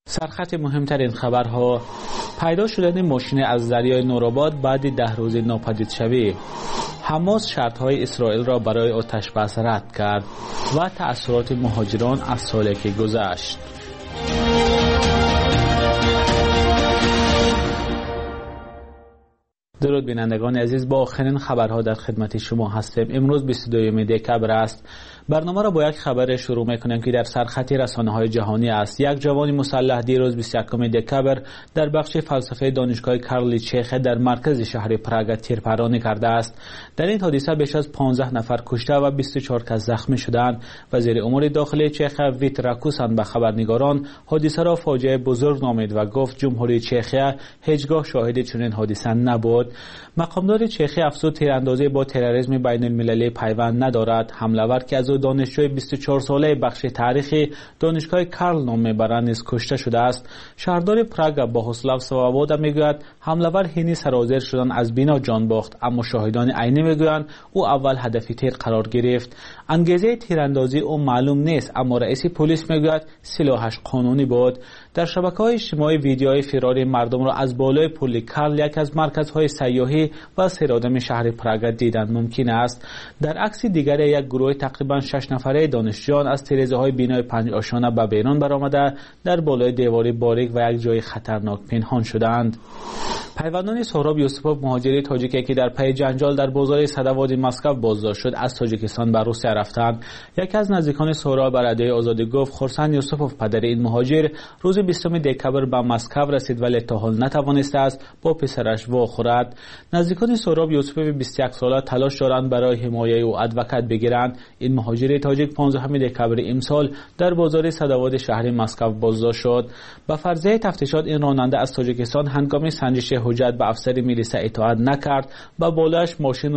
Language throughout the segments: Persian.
سرخط مهمترین خبرها: پیدا شدن ماشین از دریای نورآباد بعد 10 روز ناپدید شوی، حماس شرطهای اسرائیل را برای آتش بس رد کرد و تأثیرات مهاجران از سالی که گذشت. درود بینندگان عزیز، با آخرین خبرها در خدمت شما هستیم. امروز 22 دکبر است. برنامه را با یک خبر شروع می‌کنیم که در سرخط رسانه‌های جهانی است. یک جوان مسلح دیروز 21 دکبر در بخش فلسفه دانشگاه کارل چیخه در مرکز شهر پراگ تیرپرانی کرده است. در این حادثه بیش از 15 نفر کشته و 24 کس زخمی شدند. وزیر امور داخلی چیخه ویت راکوسن به خبرنگاران حادثه را فاجعه بزرگ نامید و گفت جمهوری چیخه هیچگاه شاهد چنین حادثه نبود. مقامدار چیخی افزود تیراندازی با تروریسم بین المللی پیوند ندارد. حمله‌آور که از دانشجوی 24 ساله بخش تاریخی دانشگاه کارل نام میبرند نیز کشته شده است. شهردار پراگ بوهوسلاو سوابودا میگوید حمله‌آور حین سرازیر شدن از بنا جان باخت، اما شاهدان عینی میگویند او اول هدف تیر قرار گرفت. انگیزه تیراندازی او معلوم نیست، اما رئیس پلیس میگوید سلاحش قانونی بود. در شبکه‌های اجتماعی ویدیوهای فرار مردم را از بالای پل کارل، یک از مرکزهای سیاحی و سرآدم شهر پراگ دیدن ممکن است. در عکس دیگر یک گروه تقریبا 6 نفره دانشجویان از تیره‌های بینای 5 آشانه به بیرون برآمده در بالای دیواری باریک و یک جای خطرناک پنهان شدند. پیوندان سهراب یوسفوف، مهاجر تاجیکی که در پی جنجال در بازار صدوات مسکو بازداشت شد، از تاجیکستان به روسیه رفتند. یکی از نزدیکان سهراب بر رادیوی آزادی گفت خورسند یوسفوف، پدر این مهاجر، روز 20 دکبر به مسکو رسید ولی تا حال نتوانسته است با پسرش واخورد. نزدیکان سهراب یوسفوف 21 ساله تلاش دارند برای حمایت او ادوکات بگیرند. این مهاجر تاجیک 15 دکبر امسال در بازار صدوات شهر مسکو بازداشت شد. با فرضیه تفتیشات این راننده از تاجیکستان هنگام سنجش حجت به افسر میلیسا اطاعت نکرد، با بالایش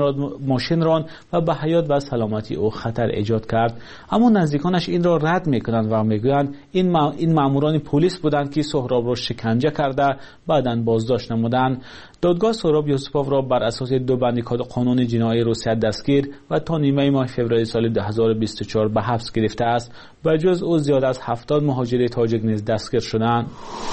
ماشین راند و به حیات و سلامتی او خطر ایجاد کرد. اما نزدیکانش این را رد میکنند و میگویند این ماموران پلیس بودند که سهراب را شکنجه کرده بعداً بازداشت نمودند. دادگاه سهراب یوسفوف را بر اساس 2 بند قانون جنایی روسیه دستگیر و تا نیمه ماه فوریه سال 2024 به حبس گرفته است. به جز او زیاد از 70 مهاجر تاجیک نیز دستگیر شدند.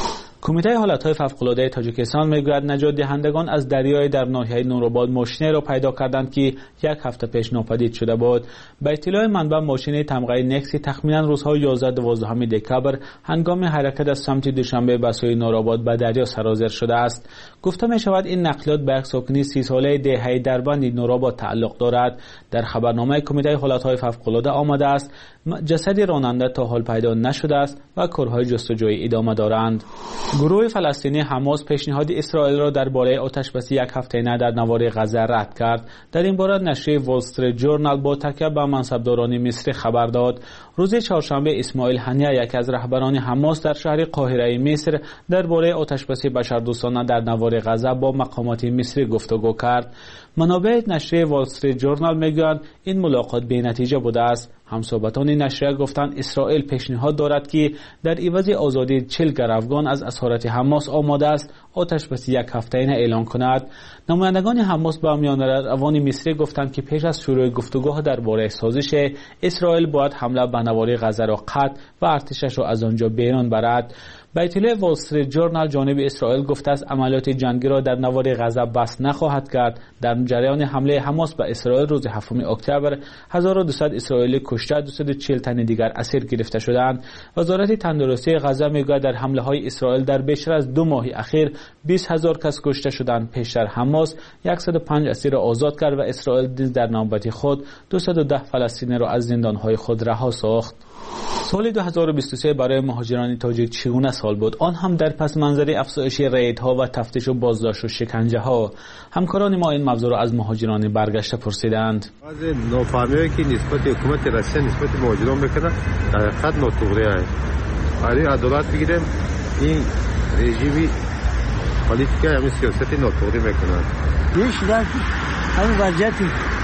کمیته حالتهای فوق‌العاده تاجیکستان میگوید نجات دهندگان از دریای در ناحیه نورآباد ماشینی را پیدا کردند که 1 هفته پیش ناپدید شده بود. به اطلاع منبع ماشین تمغه نکسی تخمینا روزهای 11-12 دکبر هنگام حرکت از سمت دوشنبه به سوی نورآباد به دریا سرازیر شده است. گفته می شود این نقلات به یک ساکنی 30 ساله دهه دربند نورآباد تعلق دارد. در خبرنامه کمیته حالتهای فوق‌العاده آمده است جسد راننده تا حال پیدا نشده است و کارهای جستجویی ادامه دارند. گروه فلسطینی حماس پیشنهاد اسرائیل را درباره آتش‌بسی 1 هفته‌ای در نوار غزه رد کرد. در این باره نشریه وال استریت ژورنال با تکیه بر منصبداران مصری خبر داد. روز چهارشنبه اسماعیل هنیه، یکی از رهبران حماس در شهر قاهره مصر، درباره آتش‌بسی بشردوستانه در نوار غزه با مقامات مصری گفتگو کرد. منابع نشریه وال استریت ژورنال میگویند این ملاقات بی‌نتیجه بوده است. همصحبتان نشریه گفتند اسرائیل پیشنهاد دارد که در عوض آزادی 40 گروگان از اسارت حماس آماده است آتش‌بسی 1 هفته‌ای اعلان کند. نمایندگان حماس به میان روان مصری گفتند که پیش از شروع گفتگوها درباره سازش، اسرائیل باید حمله به نوار غزه را قطع و ارتشش را از آنجا بیرون برد. به اطلاع وال استریت ژورنال جانب اسرائیل گفته است عملیات جنگی را در نوار غزه بس نخواهد کرد. در جریان حمله حماس به اسرائیل روز 7 اکتبر 1200 اسرائیلی کشته، 240 تن دیگر اسیر گرفته شدند. وزارت تندرستی غزه میگوید در حمله‌های اسرائیل در بیشتر از 2 ماه اخیر 20,000 کس کشته شدند. پیشتر حماس 105 اسیر آزاد کرد و اسرائیل در نوبت خود 210 فلسطینی را از زندان‌های خود رها ساخت. سال 2023 برای مهاجران تاجیک چگونه سال بود؟ آن هم در پس منظر افزایش ریدها و تفتیش و بازداشت و شکنجه ها. همکاران ما این موضوع را از مهاجران برگشته پرسیدند. از نافهمیایی که نسبت حکومت روسیه نسبت مهاجران میکنه در حقیقت ناتوری است. برای عدالت بگیریم این رژیمی پالیتیکا همین سیاست ناتوری میکنه. میشه در همین وضعیتی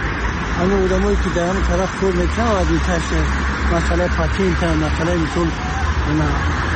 همون آدمایی که در همون طرف خود میکنن و دیتاش مسئله پاتین تا مسئله میتون اینا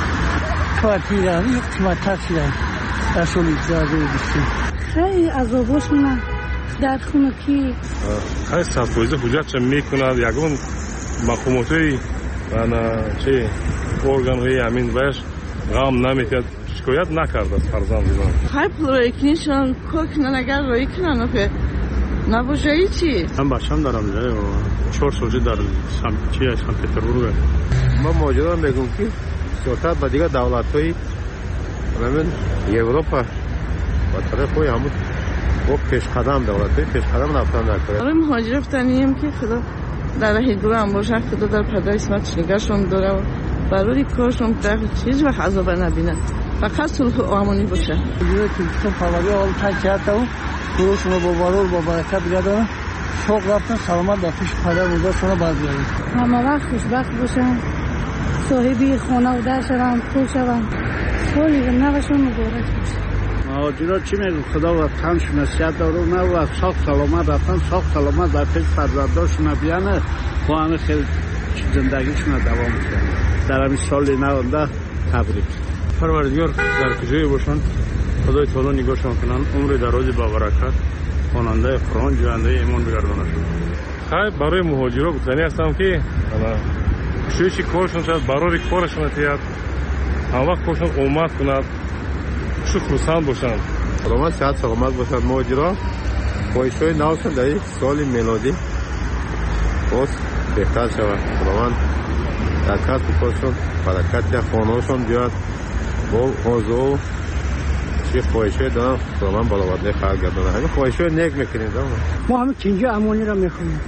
کارتیرن یک قیمت تاثیرن درشون اجازه بستیم خیلی عذاباشون در خونه کی خیلی سرپویزه حجت چه میکنن یکون مقاماتی و چه ارگان های همین وش غم نمیکرد، شکایت نکرد از فرزندان. های پلوی کنیشان کوکنن اگر روی کنن که نباشه چی؟ من باشم دارم جای و 4 سال در چی هستم پتربورگ. ما ماجرا میگم که سیاست با دیگه دولت‌های همین اروپا با طرف همون پیش قدم دولت‌های پیش قدم رفتن نکنه. آره مهاجر رفتنیم که خدا در راه دور هم باشه، خدا در پدر اسمت نگهشون داره و برای کارشون در چیز وقت عذاب نبینه، فقط صلح و امنی باشه. دیگه تو پاوری اول تاکیات و خودشون با بارور با برکت بیاد شوق رفتن سلامت در پیش پدر بزرگشون باز بیارن. همه وقت خوشبخت باشن، صاحبی خانه و در شدن، پول شدن، سالی به نقشون مبارک باشه. مهاجرات چی میگن؟ خدا وطنش نصیحت داره نه و ساق سلامت رفتن، ساق سلامت در پیش فرزنداشون بیانه و همه خیلی زندگیشون دوام کنه. در همین سال 90 تبریک. پروردگار در کجای باشن، خدای تعالی نگاهشون کنن، عمر درازی با برکت، خواننده قرآن، جوانده ایمان بگردانشون. خیلی برای مهاجرات گفتنی هستم که شویشی کارشون شد، برای کارشون تیاد، هم وقت کارشون اومد کند، خرسند باشن. سلامت صحت سلامت باشن. مهاجرات خواهش‌های نوشون در یک سال میلادی باز بهتر شود. خداوند در کسب کارشون برکت یا خانه‌شون بیاد با آزو چی خواهش‌های دارن خداوند برآورده خلق گردانه. همین خواهش‌های نیک میکنیم. ما همه اینجا امانی را میخونیم.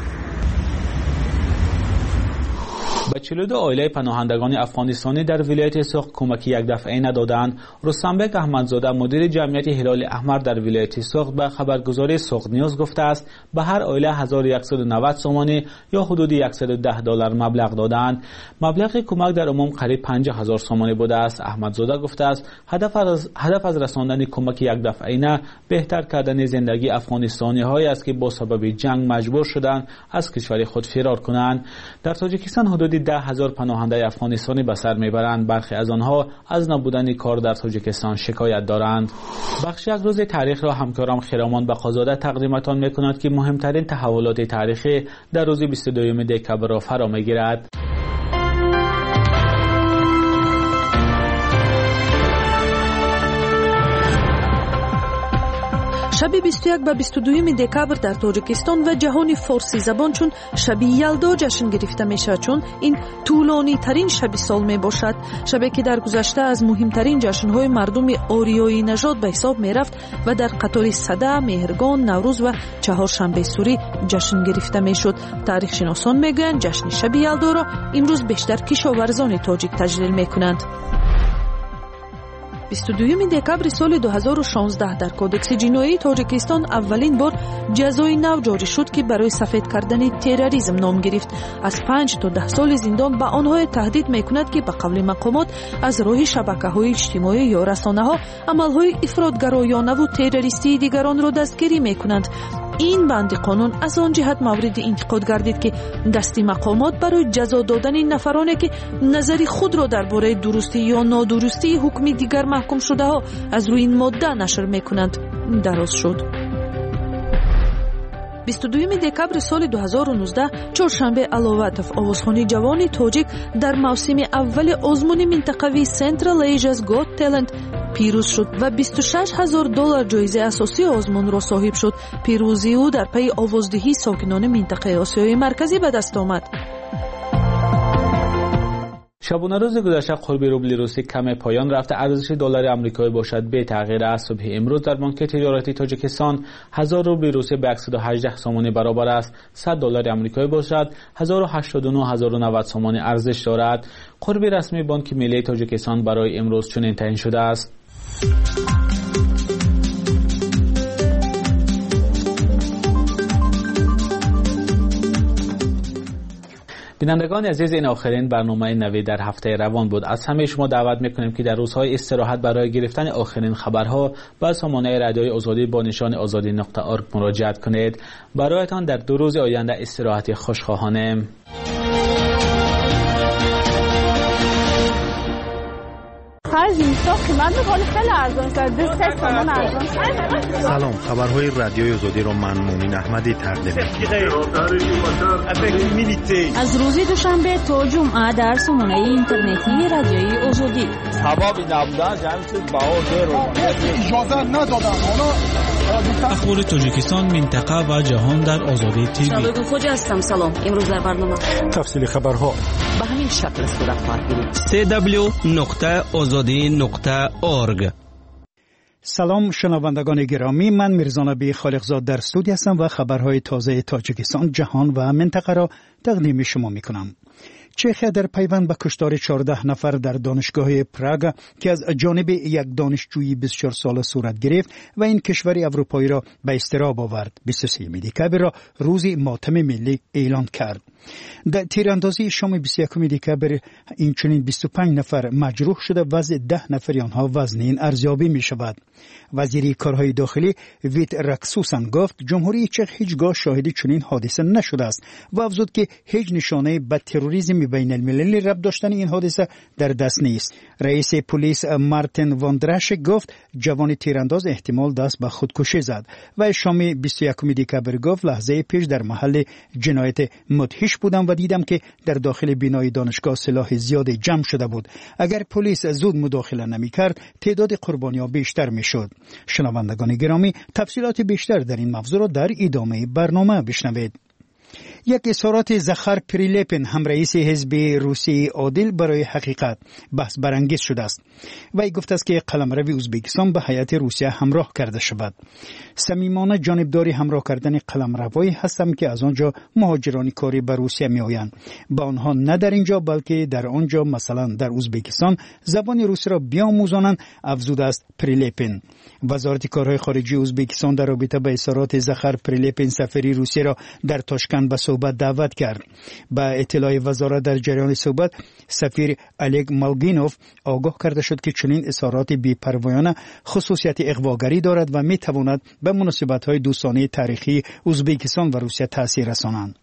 به 42 عائله پناهندگان افغانستانی در ولایت سوخت کمکی یک دفعه ندادند. رستمبک احمدزاده مدیر جمعیت هلال احمر در ولایت سوخت به خبرگزاری سوخت نیوز گفته است به هر عائله 1190 سومانی یا حدود $110 مبلغ دادند. مبلغ کمک در عموم قریب 50,000 سومانی بوده است. احمدزاده گفته است هدف از رساندن کمک یک دفعه نه بهتر کردن زندگی افغانستانی هایی است که با سبب جنگ مجبور شدند از کشور خود فرار کنند. در تاجیکستان حدود 10,000 پناهنده افغانستانی به سر میبرند. برخی از آنها از نبودن کار در تاجیکستان شکایت دارند. بخش یک روز تاریخ را همکارم خرامان بقازاده تقدیمتان میکند که مهمترین تحولات تاریخی در روز 22 دکبر را فرا میگیرد. شب 21 و 22 دکبر در تاجیکستان و جهان فارسی زبان چون شب یلدا جشن گرفته می شود، چون این طولانی ترین شب سال می باشد. شبی که در گذشته از مهمترین جشن های مردم آریایی نژاد به حساب می رفت و در قطار سده، مهرگان، نوروز و چهارشنبه سوری جشن گرفته می شد. تاریخ شناسان می گویند جشن شب یلدا را امروز بیشتر کشاورزان تاجیک تجلیل می کنند. 22 دکبر سال 2016 در کودکس جنایی تاجیکستان اولین بار جزای نو جاری شد که برای سفید کردن تروریسم نام گرفت. از 5 تا 10 سال زندان به آنها تهدید میکند که به قول مقامات از راه شبکه‌های اجتماعی یا رسانه‌ها عمل‌های افراط‌گرایانه و تروریستی دیگران را دستگیری میکنند. این بند قانون از آن جهت مورد انتقاد گردید که دست مقامات برای جزا دادن نفرانی که نظری خود را درباره درستی یا نادرستی حکم دیگر محکوم شده ها از روی این ماده نشر میکنند دراز شد. 22 دکبر سال 2019 چهارشنبه علواتف آوازخوانی جوان تاجیک در موسم اول آزمون منطقوی سنترال ایژیا's گات تالنت پیروز شد و $26,000 جایزه اساسی آزمون را صاحب شد. پیروزی او در پی آوازدهی ساکنان منطقه آسیای مرکزی به دست آمد. شبانه روز گذشته قرب روبل روسی کم پایان رفته. ارزش دلار آمریکایی باشد به تغییر است. صبح امروز در بانک تجارتی تاجیکستان 1000 روبل روسی به 118 سومانی برابر است. $100 آمریکایی باشد 1089,090 سومانی ارزش دارد. قرب رسمی بانک ملی تاجیکستان برای امروز چنین تعیین شده است. بینندگان عزیز، این آخرین برنامه نوی در هفته روان بود. از همه شما دعوت میکنیم که در روزهای استراحت برای گرفتن آخرین خبرها به سامانه رادیوی آزادی با نشان azadi.org مراجعت کنید. برایتان در 2 روز آینده استراحت خوشخواهانه. هر تو قیمت میکنی خیلی ارزان شده 3 تومن ارزان شده. سلام، خبرهای رادیوی آزادی رو من مومین احمدی تقدیم می‌کنم. از روز دوشنبه تا جمعه در سامانه اینترنتی رادیوی آزادی. هوا بی نبودن جمع چیز باور رو اجازه ندادن. اخبار تاجیکستان، منطقه و جهان در آزادی تیوی. شبکه خوج هستم. سلام. امروز در برنامه تفصیل خبرها به همین شکل صورت خواهد گرفت. www.azadi.org. سلام شنوندگان گرامی، من میرزا نبی خالقزاد در استودیو هستم و خبرهای تازه تاجیکستان، جهان و منطقه را تقدیم شما میکنم. چخیه در پیوند به کشتار 14 نفر در دانشگاه پراگ که از جانب یک دانشجوی 24 ساله صورت گرفت و این کشور اروپایی را به اضطراب آورد. 23 دکبر را روز ماتم ملی اعلان کرد. در تیراندازی شام 21 دکبر این چنین 25 نفر مجروح شده، وضع 10 نفر آنها وزنین ارزیابی می شود. وزیر کارهای داخلی ویت رکسوسن گفت جمهوری چک هیچگاه شاهد چنین حادثه نشده است و افزود که هیچ نشانه به تروریسم بین المللی ربط داشتن این حادثه در دست نیست. رئیس پلیس مارتین واندرش گفت جوان تیرانداز احتمال دست به خودکشی زد و شام 21 دکبر گفت لحظه پیش در محل جنایت مدهش بودم و دیدم که در داخل بینای دانشگاه سلاح زیاد جمع شده بود. اگر پلیس زود مداخله نمی کرد تعداد قربانی‌ها بیشتر می شد. شنوندگان گرامی، تفصیلات بیشتر در این موضوع را در ادامه برنامه بشنوید. یک اظهارات زخر پریلپین، هم رئیس حزب روسی عادل برای حقیقت، بحث برانگیز شده است. وی گفته است که قلمرو ازبکستان به هیئت روسیه همراه کرده شود. صمیمانه جانبداری همراه کردن قلمروایی هستم که از آنجا مهاجران کاری به روسیه می آیند. با آنها نه در اینجا بلکه در آنجا، مثلا در ازبکستان، زبان روسی را بیاموزانند، افزوده است پریلپین. وزارت کارهای خارجه ازبکستان در رابطه با اظهارات زخر پریلپین سفیر روسیه را در تاشکند به صحبت دعوت کرد. با اطلاع وزارت در جریان صحبت، سفیر الگ مالگینوف آگاه کرده شد که چنین اظهارات بی‌پروایانه خصوصیت اغواگری دارد و می تواند به مناسبت‌های دوستانه تاریخی ازبکستان و روسیه تأثیر رسانند.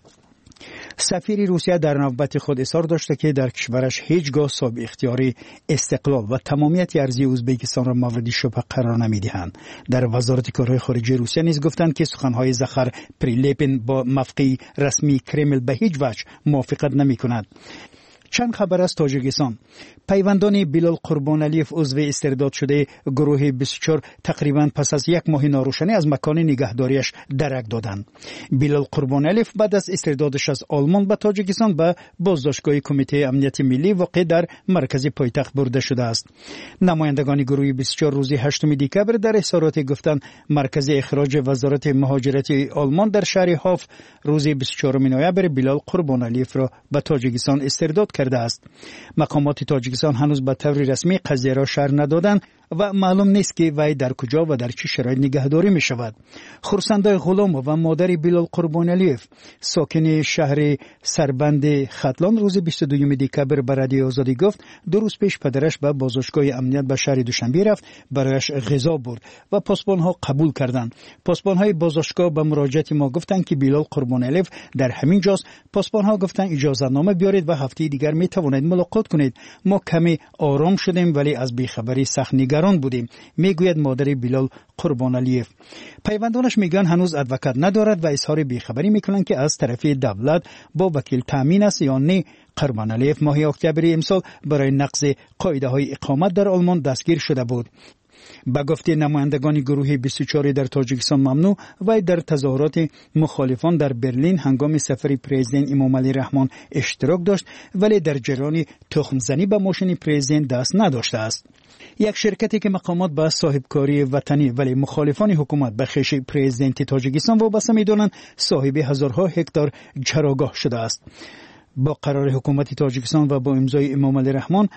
سفیر روسیه در نوبت خود اظهار داشته که در کشورش هیچگاه صاحب اختیاری استقلال و تمامیت ارضی ازبکستان را مورد شبهه قرار نمیدهند. در وزارت کارهای خارجه روسیه نیز گفتند که سخنهای زخر پریلپین با موقع رسمی کرمل به هیچ وجه موافقت نمی‌کند. چند خبر از تاجیکستان. پیوندان بلال قربانعلیف عضو استرداد شده گروه 24 تقریبا پس از یک ماه ناروشنی از مکان نگهداریش درک دادند. بلال قربانعلیف بعد از استردادش از آلمان به تاجیکستان به بازداشتگاه کمیته امنیت ملی واقع در مرکز پایتخت برده شده است. نمایندگان گروه 24 روز 8 دکبر در اظهارات گفتند مرکز اخراج وزارت مهاجرت آلمان در شهر هاف روز 24 نوامبر بلال قربانعلیف را به تاجیکستان استرداد کرده است. مقامات تاجیکستان هنوز به طور رسمی قضیه را شرح ندادند و معلوم نیست که وی در کجا و در چه شرایط نگهداری می شود. خورسنده غلام و مادر بلال قربانعلیف، ساکن شهر سربند ختلان، روز 22 دکبر به رادیو آزادی گفت 2 روز پیش پدرش به بازداشتگاه امنیت به شهر دوشنبه رفت، برایش غذا برد و پاسبان‌ها قبول کردند. پاسبان‌های بازداشتگاه به مراجعت ما گفتند که بلال قربانعلیف در همین جاست. پاسبان‌ها گفتند اجازه‌نامه بیارید و هفته دیگر می توانید ملاقات کنید. ما کمی آرام شدیم ولی از بیخبری سخت نگران بودیم، میگوید مادر بلال قربانعلیف. پیوندانش میگن هنوز ادوکات ندارد و اظهار بیخبری میکنند که از طرف دولت با وکیل تامین است یا نه. قربانعلیف ماه اکتبر امسال برای نقض قاعده های اقامت در آلمان دستگیر شده بود. با گفته نمایندگان گروه 24 در تاجیکستان ممنوع و در تظاهرات مخالفان در برلین هنگام سفر پرزیدنت امام علی رحمان اشتراک داشت ولی در جریان تخم زنی به ماشین پرزیدنت دست نداشته است. یک شرکتی که مقامات به صاحبکاری وطنی ولی مخالفان حکومت به خویش پرزیدنت تاجیکستان وابسته می‌دانند صاحب هزارها هکتار چراگاه شده است. با قرار حکومت تاجیکستان و با امضای امام علی رحمان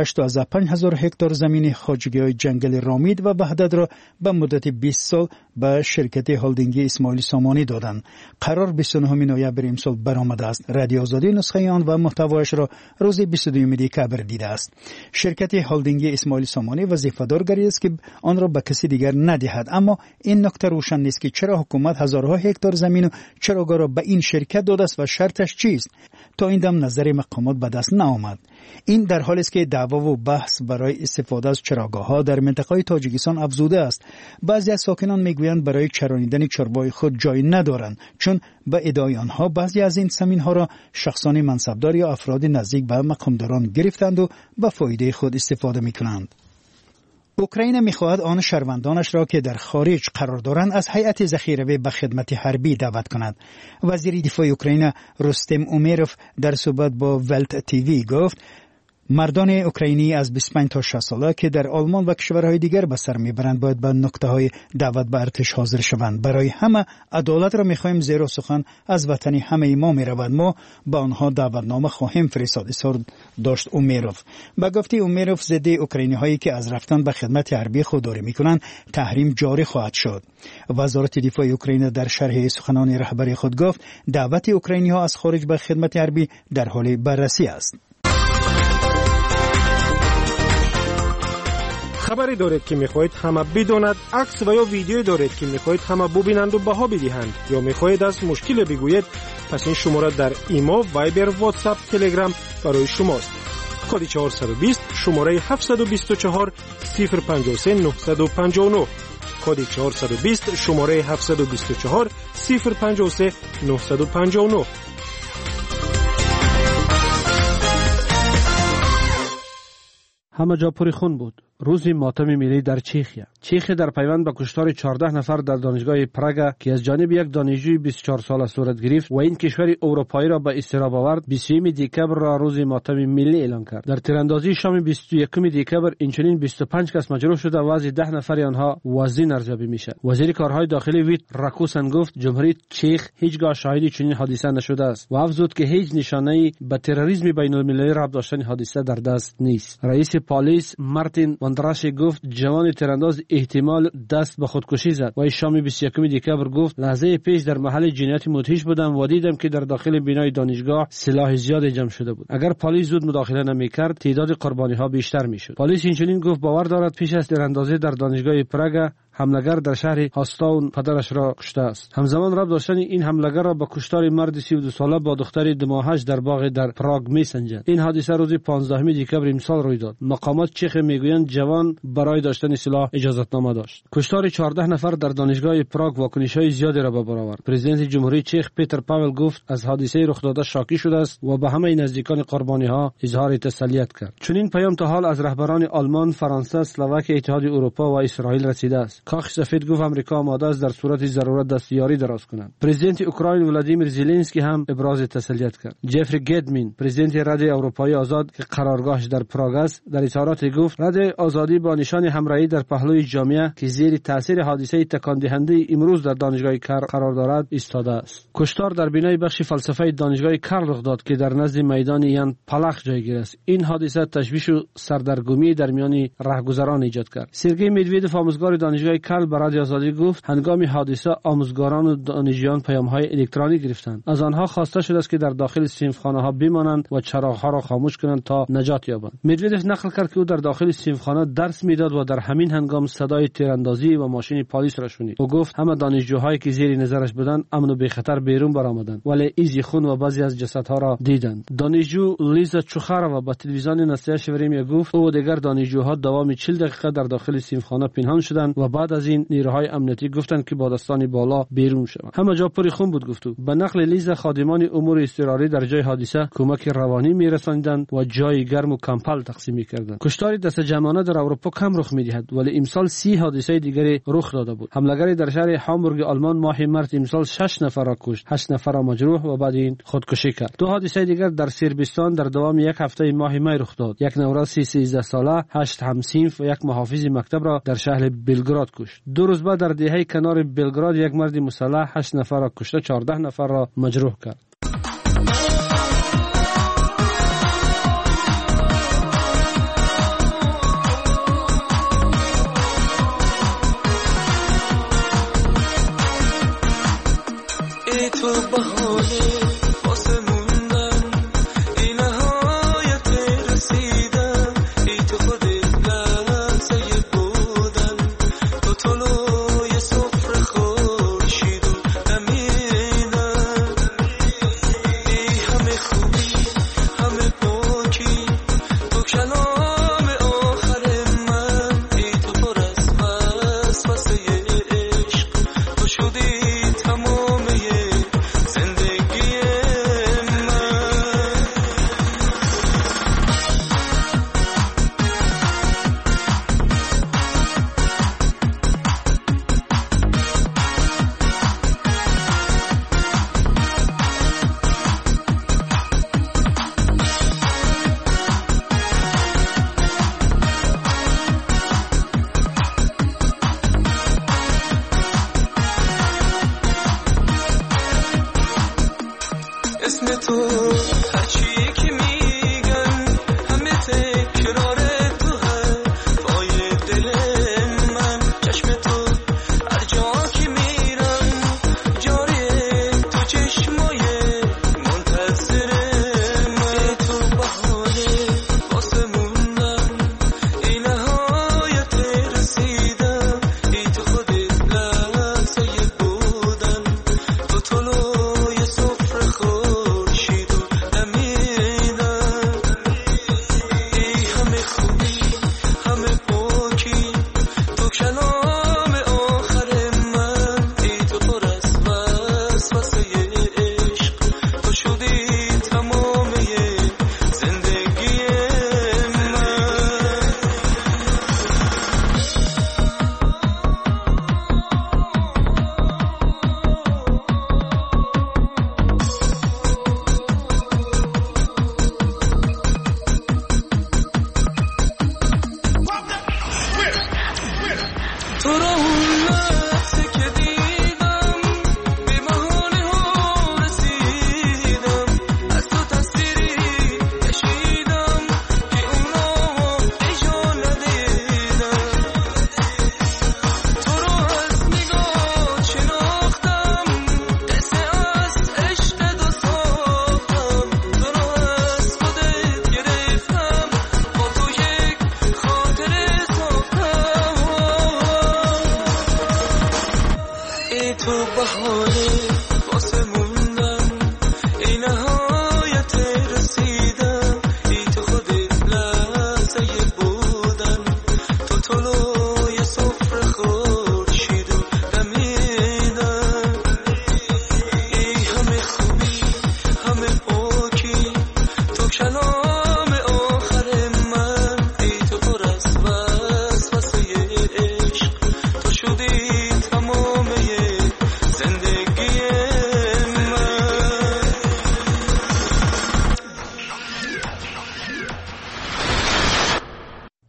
85,000 هکتار زمین خواجگی‌های جنگل رامید و وحدت را به مدت 20 سال به شرکت هلدینگی اسماعیل سامانی دادند. قرار 29 نوامبر امسال برآمده است. رادیو آزادی نسخه آن و محتوایش را روز 22 دکبر دیده است. شرکت هلدینگی اسماعیل سامانی وظیفه‌دار گردیده است که آن را به کسی دیگر ندهد، اما این نکته روشن نیست که چرا حکومت هزارها هکتار زمین و چراگاه را به این شرکت داده است و شرطش چیست. تا این دم نظر مقامات به دست نآمد. این در حالی است که دعوا و بحث برای استفاده از چراگاه‌ها در منطقه تاجیکستان افزوده است. بعضی از ساکنان میگویند برای چرانیدن چربای خود جای ندارند، چون به ادعای آنها بعضی از این زمین‌ها را شخصان منصبدار یا افراد نزدیک به مقامداران گرفتند و به فایده خود استفاده می‌کنند. اوکراین می‌خواهد آن شهروندانش را که در خارج قرار دارند از هیئت ذخیره به خدمت حربی دعوت کند. وزیر دفاع اوکراین رستم اومیروف در صحبت با ولت تیوی گفت مردان اوکراینی از 25 تا 60 ساله که در آلمان و کشورهای دیگر به سر میبرند باید به نقطه‌های دعوت به ارتش حاضر شوند. برای همه عدالت را می‌خواهیم، زیرا سخن از وطن همه ما می‌رود. ما به آنها دعوتنامه خواهیم فرستاد، اصرار داشت اومیروف. به گفته اومیروف ضد اوکراینی‌هایی که از رفتن به خدمت حربی خودداری می‌کنند تحریم جاری خواهد شد. وزارت دفاع اوکراین در شرح سخنان رهبری خود گفت دعوت اوکراینی‌ها از خارج به خدمت حربی در حال بررسی است. خبری دارید که میخواهید همه بداند، عکس و یا ویدیویی دارید که میخواهید همه ببینند و بها بدهند، یا میخواهید از مشکل بگویید، پس این شماره در ایما، وایبر، واتساپ، تلگرام برای شماست. کد 420 شماره 724 053 959. کد 420 شماره 724 053 959. همه جا پری خون بود. روز ماتم ملی در چیخ در پیوند به کشتار 14 نفر در دانشگاه پراگ که از جانب یک دانشجوی 24 ساله صورت گرفت و این کشور اروپایی را به اضطراب آورد، 20 دکبر را روز ماتم ملی اعلان کرد. در تیراندازی شام 21 دکبر اینچنین 25 کس مجروح شده و از 10 نفر آنها وزین ارزیابی میشه. وزیر کارهای داخلی ویت راکوسن گفت جمهوری چیخ هیچگاه شاهد چنین حادثه نشده است و افزود که هیچ نشانه‌ای به تروریسم بین‌المللی ربط داشتن حادثه در دست نیست. رئیس پلیس مارتین واندراش گفت جوان تیرانداز احتمال دست به خودکشی زد و شام 21 دکبر گفت لحظه پیش در محل جنایت مدهش بودم و دیدم که در داخل بنای دانشگاه سلاح زیاد جمع شده بود. اگر پلیس زود مداخله نمی‌کرد تعداد قربانی‌ها بیشتر می‌شد. پلیس اینچنین گفت باور دارد پیش از تیراندازی در دانشگاه پراگ حملگر در شهر هاستاون پدرش را کشته است. همزمان ربط داشتن این حملگر را با کشتار مرد 32 ساله با دختر 2 ماهش در باغ در پراگ میسنجند. این حادثه روز 15 دکبر امسال روی داد. مقامات چیخ میگویند جوان برای داشتن سلاح اجازتنامه داشت. کشتار 14 نفر در دانشگاه پراگ واکنش‌های زیادی را به بار آورد. پرزیدنت جمهوری چیخ پیتر پاول گفت از حادثه رخ داده شاکی شده است و به همه نزدیکان قربانی‌ها اظهار تسلیت کرد. چنین پیام تا حال از رهبران آلمان، فرانسه، اسلواک، اتحاد اروپا و اسرائیل رسیده است. کاخ سفید گفت آمریکا آماده است در صورت ضرورت دستیاری دراز کند. پرزیدنت اوکراین ولادیمیر زلنسکی هم ابراز تسلیت کرد. جفری گدمین پرزیدنت رده اروپایی آزاد که قرارگاهش در پراگ است در اظهارات گفت رده آزادی با نشان همراهی در پهلوی جامعه که زیر تاثیر حادثه تکان دهنده امروز در دانشگاه قرار دارد ایستاده است. کشتار در بنای بخش فلسفه دانشگاه کارل رخ داد که در نزد میدان یان پلاخ جایگیر است. این حادثه تشویش و سردرگمی در میان راهگذران ایجاد کرد. سرگئی مدویدوف آموزگار دانشگاه کارل برای آزادی گفت هنگام حادثه آموزگاران و دانشجویان پیام‌های الکترونیک گرفتند. از آنها خواسته شده است که در داخل صنفخانه‌ها بمانند و چراغ‌ها را خاموش کنند تا نجات یابند. مدویدوف نقل کرد که او در داخل صنفخانه درس میداد و در همین هنگام صدای تیراندازی و ماشین پلیس را شنید. او گفت همه دانشجوهایی که زیر نظرش بودند امن و بی خطر بیرون برآمدند ولی ایزی خون و بعضی از جسدها را دیدند. دانشجو لیزا چوخارова با تلویزیون نصیحت وریم گفت او و دیگر دانشجوها دوام 40 دقیقه در داخل صنفخانه پنهان شدند و بعد از این نیروهای امنیتی گفتند که با دستان بالا بیرون شوند. همه جا پر خون بود گفتو. به نقل لیزا خادمان امور اضطراری در جای حادثه کمک روانی میرساندند و جای گرم و کمپل تقسیم میکردند. کشتار دست جمعانه در اروپا کم رخ میدهد ولی امسال 30 حادثه دیگری رخ داده بود. حملگری در شهر هامبورگ آلمان ماه مارس امسال 6 نفر را کشت، 8 نفر را مجروح و بعد این خودکشی کرد. 2 حادثه دیگر در صربستان در دوام یک هفته ماه می رخ داد. یک نوراس 13 ساله 8 همسینف و یک محافظ مکتب را در شهر بلگراد کشت. 2 روز بعد در دهه کنار بلگراد یک مرد مسلح 8 نفر را کشته، 14 نفر را مجروح کرد.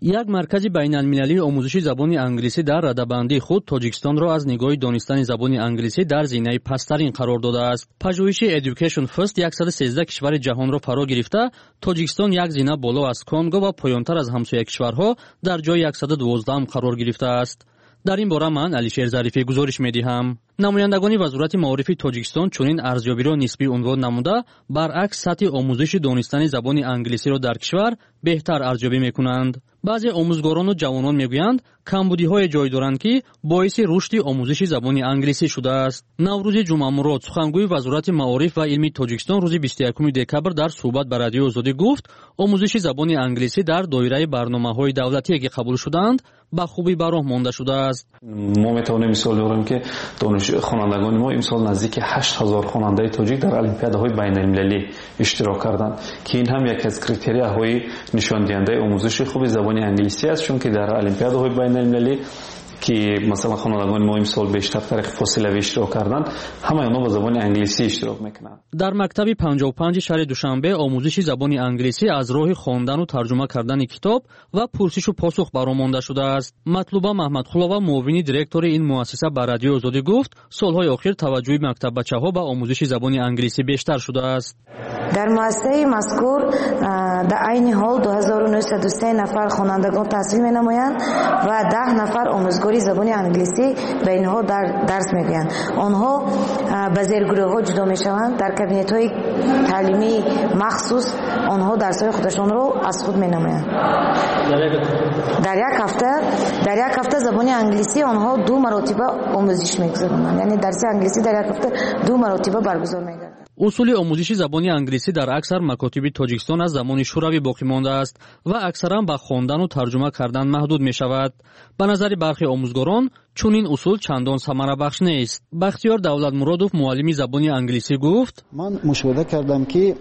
یک مرکز بین‌المللی آموزش زبان انگلیسی در رده‌بندی خود تاجیکستان را از نگاه دانستن زبان انگلیسی در زینه پسترین قرار داده است. پژوهش Education First 113 کشور جهان را فرا گرفته، تاجیکستان یک زینه بالا از کنگو و پایین‌تر از همسایه کشورها در جای 112 قرار گرفته است. در این باره من علیشیر ظریفی گزارش می‌دهم. نمایندگان وزارت معارف تاجیکستان چنین ارزیابی را نسبی عنوان نموده، برعکس سطح آموزش دانستن زبان انگلیسی را در کشور بهتر ارزیابی می‌کنند. بعضی آموزگاران و جوانان میگویند کمبودی‌های جای دارند که باعث رشد آموزش زبان انگلیسی شده است. نوروز جمعه مراد سخنگوی وزارت معارف و علم تاجیکستان روز 21 دکبر در صحبت با رادیو آزادی گفت آموزش زبان انگلیسی در دایره برنامه‌های دولتی که قبول شدند با خوبی به راه مانده شده است. ما میتوانیم مثال بزنیم که خوانندگان ما امسال نزدیک 8000 خواننده تاجیک در المپیادهای بین‌المللی اشتراک کردند که این هم یک از کریتریاهای نشان دهنده آموزش خوب زبان انگلیسی است، چون که در المپیادهای بین‌المللی که مثلا خوانندگان ما امسال بیشتر طریق فاصله اشتراک کردند، همه آنها با زبان انگلیسی اشتراک میکنند. در مکتب 55 شهر دوشنبه آموزش زبان انگلیسی از راه خواندن و ترجمه کردن کتاب و پرسش و پاسخ برآمده شده است. مطلوبه محمدخلووا معاون دیرکتور این مؤسسه به رادیو آزادی گفت سالهای اخیر توجه مکتب بچه‌ها به آموزش زبان انگلیسی بیشتر شده است. در مؤسسه مذکور در عین حال 2903 نفر خوانندگان تحصیل می‌نمایند و 10 نفر آموزگاری زبان انگلیسی به اینها درس می‌گویند. آنها به زیرگروه‌ها جدا می‌شوند. در کابینت‌های تعلیمی مخصوص آنها درس‌های خودشان را از خود می‌نمایند. در یک هفته زبان انگلیسی آنها 2 مرتبه آموزش می‌گذارند. یعنی درس انگلیسی در یک هفته 2 مرتبه برگزار می‌گردد. اصول آموزش زبان انگلیسی در اکثر مکاتب تاجیکستان از زمان شوروی باقی مانده است و اکثرا به خواندن و ترجمه کردن محدود می شود. به نظر برخی آموزگاران چون این اصول چندان ثمره بخش نیست. بختیار دولتمرادوف معلم زبان انگلیسی گفت من مشاهده کردم که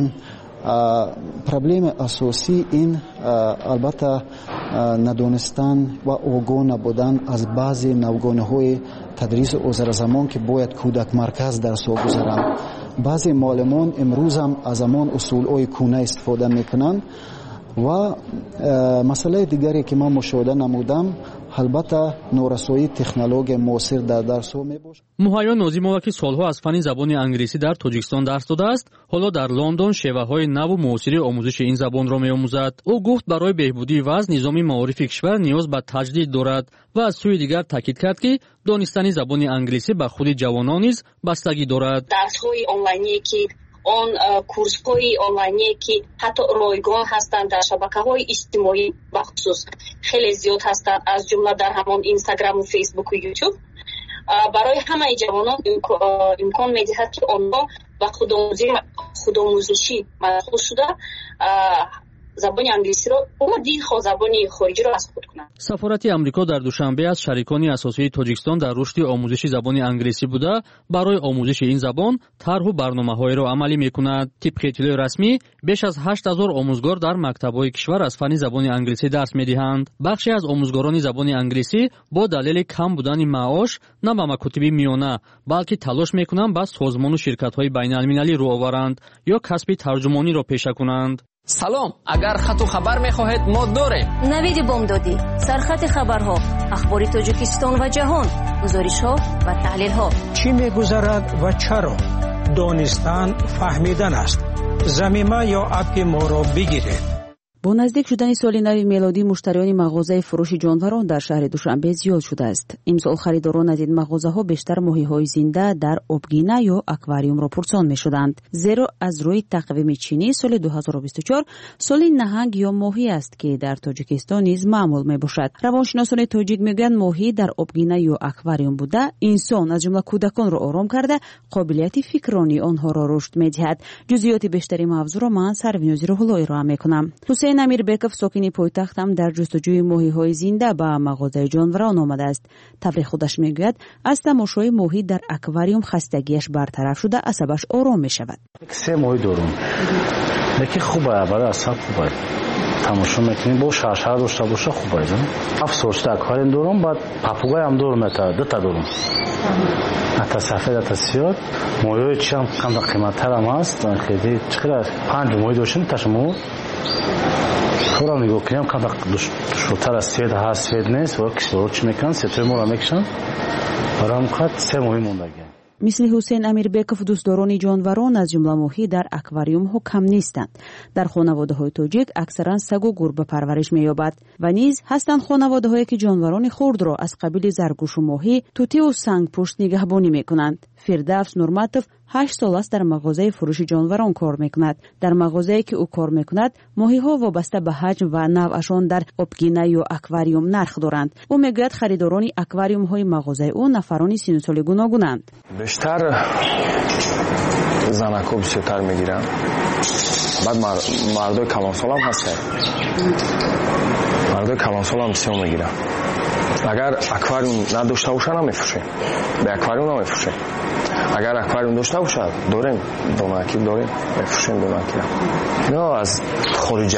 پرابلم اساسی این البته ندانستن و آگاه نبودن از بعضی نوگانه‌های تدریس عذر زمان که باید کودک مرکز درس ها گذارند. بعضی معلمان امروز هم از همان اصول‌های کهنه استفاده میکنند و مسئله دیگری که من مشاهده نمودم البته نورسایی تکنولوژی معاصر در درس ها میباشد. مهیا ناظیمова که سالها از فن زبان انگلیسی در تاجیکستان درس داده است، حالا در لندن شیوه‌های نو و معاصر آموزش این زبان را می‌آموزد. او گفت برای بهبودی وضع نظام معارف کشور نیاز به تجدید دارد و از سوی دیگر تاکید کرد که دانستن زبان انگلیسی به خود جوانان نیز بستگی دارد. درس‌های آنلاینی که آن کورس‌های آنلاینی که حتی رایگان هستند در شبکه‌های اجتماعی بخصوص خیلی زیاد هستند، از جمله در همان اینستاگرام و فیسبوک و یوتیوب، برای همه جوانان امکان می‌دهد که آنها به خودآموزشی مشغول شده زبان انگلیسی را و دیگر زبان خارجی را از خود کنند. سفارت آمریکا در دوشنبه از شریکان اساسی تاجیکستان در رشد آموزش زبان انگلیسی بوده برای آموزش این زبان طرح و برنامه‌های را عملی می‌کند. طبق اطلاع رسمی بیش از 8000 آموزگار در مکتب‌های کشور از فن زبان انگلیسی درس می‌دهند. بخشی از آموزگاران زبان انگلیسی با دلیل کم بودن معاش نه به مکاتب میانه بلکه تلاش می‌کنند با سازمان و شرکت‌های بین‌المللی رو آورند یا کسب ترجمانی را پیشه کنند. سلام، اگر خط و خبر می‌خواهید ما داریم. نوید بامدادی، سرخط خبرها، اخبار تاجیکستان و جهان، گزارش‌ها و تحلیل‌ها. چی می‌گذرد و چرا؟ دانستن فهمیدن است. ضمیمه یا اپ ما را بگیرید. با نزدیک شدن سال نو میلادی مشتریان مغازه فروش جانوران در شهر دوشنبه زیاد شده است. امسال خریداران از این مغازه‌ها بیشتر ماهی‌های زنده در آبگینه یا اکواریوم را پرسان می‌شدند، زیرا از روی تقویم چینی سال 2024 سال نهنگ یا ماهی است که در تاجیکستان نیز معمول میباشد. روانشناسان تاجیک میگویند ماهی در آبگینه یا اکواریوم بوده انسان از جمله کودکان را آرام کرده قابلیت فکرانی آنها را رشد می‌دهد. جزئیات بیشتری موضوع را من سروینوزی روح‌اللهی را می‌کنم. امیربکов ساکن پایتخت هم در جستجوی ماهی‌های زنده به مغازه جانوران آمده است. تبلیغ خودش میگوید از تماشای ماهی در اکواریوم خستگیش برطرف شده، عصبش آرام میشود. 3 ماهی دارم. یکی خوبه، برای اعصاب خوبه. تماشا میکنیم با شرشر داشته باشه خوبه. 7 سال اکواریوم دارم، بعد پاپوگای هم دارم، دو تا دارم. تا سفید تا سیاه، ماهی‌های چی هم کم قیمت‌تر هم هست. خیلی چقدر 5 ماهی داشتیم تا شما خورا نگاه کنیم که دشوارتر از سید هست سید نیست و کسیلو چی میکنن سیتوی ما را میکشن برای همقدر 3 ماهی موندگی. مثل حسین امیربеков دوستداران جانوران از جمله ماهی در اکواریوم ها کم نیستند. در خانواده های تاجیک اکثرا سگ و گربه پرورش می‌یابد و نیز هستند خانواده هایی که جانوران خرد را از قبیل زرگوش و ماهی، طوطی و سنگ پشت نگهبانی میکنند. فردوس نورماتов 8 سال است در مغازه فروش جانوران کار میکند. در مغازه‌ای که او کار میکند ماهی ها وابسته به حجم و نوعشان در آبگینه یا اکواریوم نرخ دارند. او میگوید خریداران اکواریوم های مغازه او نفرانی سن و سال گوناگونند. بیشتر زنکو بیشتر میگیرن. بعد مردای کلانسال هم هستن. مردای کلانسال هم بسیار میگیرن. اگر اکواریوم نداشته باشه نمیفروشیم. به اکواریوم نمیفروشیم. اگر اکواریوم داشته باشه داریم دونکی داریم میفروشیم دونکی. نه از خارجه.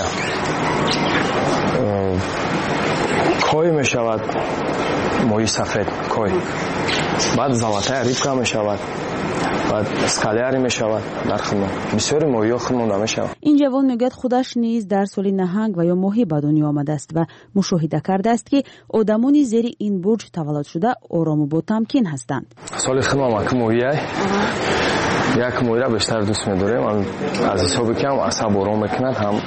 کوی میشود ماهی سفید کوی. بعد زلاتای ریبکا میشود. بعد اسکالیاری میشود در خدمت بسیاری ماهی خدمت میشود. این جوان میگوید خودش نیز در سال نهنگ و یا ماهی به دنیا آمده است و مشاهده کرده است که آدمانی زیر این برج تولد شده آرام و با تمکین هستند. سال خدمت که ماهی یک ماهی را بیشتر دوست می‌داریم. از حسابی که هم عصب آرام میکند هم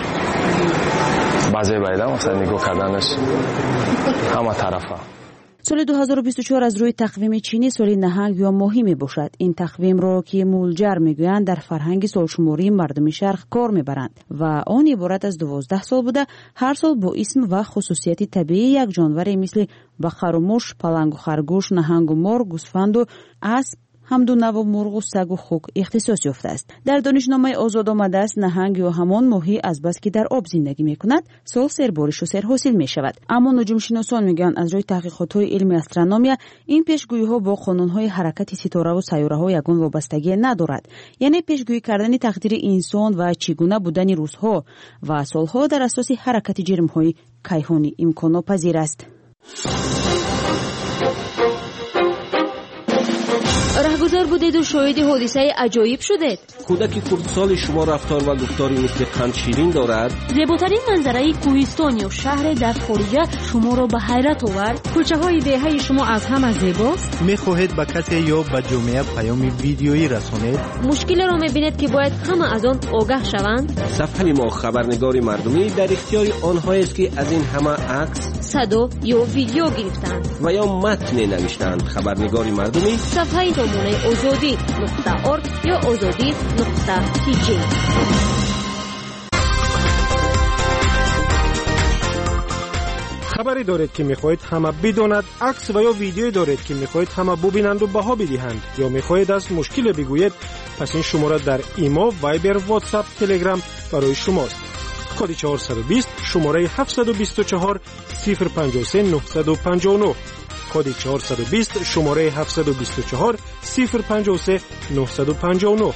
بعضی بایدم مثلا نگاه کردنش همه طرفه. سال 2024 از روی تقویم چینی سال نهنگ یا ماهی می باشد. این تقویم را که مولجر میگویند در فرهنگ سالشماری مردم شرق کار میبرند و آن عبارت از 12 سال بوده. هر سال با اسم و خصوصیت طبیعی یک جانوری مثل بقر و موش، پلنگ و خرگوش، نهنگ و مار، گوسفند و اسب، همدو و مرغ و سگ و خوک اختصاص یافته است. در دانشنامه آزاد آمده است نهنگ یا همان ماهی از بس که در آب زندگی میکند سال سربارش و سر حاصل می شود. اما نجوم شناسان میگن از روی تحقیقات های علم استرونومیا این پیشگویی ها با قانون های حرکت ستاره و سیاره ها یگان وابستگی ندارد. یعنی پیشگویی کردن تقدیر انسان و چگونه بودن روزها و سالها در اساس حرکت جرم های کیهانی امکان پذیر است. رهگذر بودید و شاهد حادثه عجایب شدید. کودک خردسال شما رفتار و گفتاری مثل قند شیرین دارد. زیباترین منظره کوهستان یا شهر در خارجه شما را به حیرت آورد. کوچه های دهه شما از همه زیباست. میخواهید به کسی یا به جامعه پیام ویدیویی رسانید. مشکل را میبینید که باید همه از آن آگاه شوند. صفحه ما خبرنگاری مردمی در اختیار آنهایی است که از این همه عکس، صدا یا ویدیو گرفتند و یا متن نوشتند. خبرنگاری مردمی صفحه نمونه azadi.org یا azadi.tj. خبری دارید که میخواهید همه بداند، عکس و یا ویدیویی دارید که میخواهید همه ببینند و بها بدهند یا میخواهید از مشکل بگویید، پس این شماره در ایما، وایبر، واتساپ، تلگرام برای شماست. کد 420 شماره 724 053 959. کد 420 شماره 724 053 959.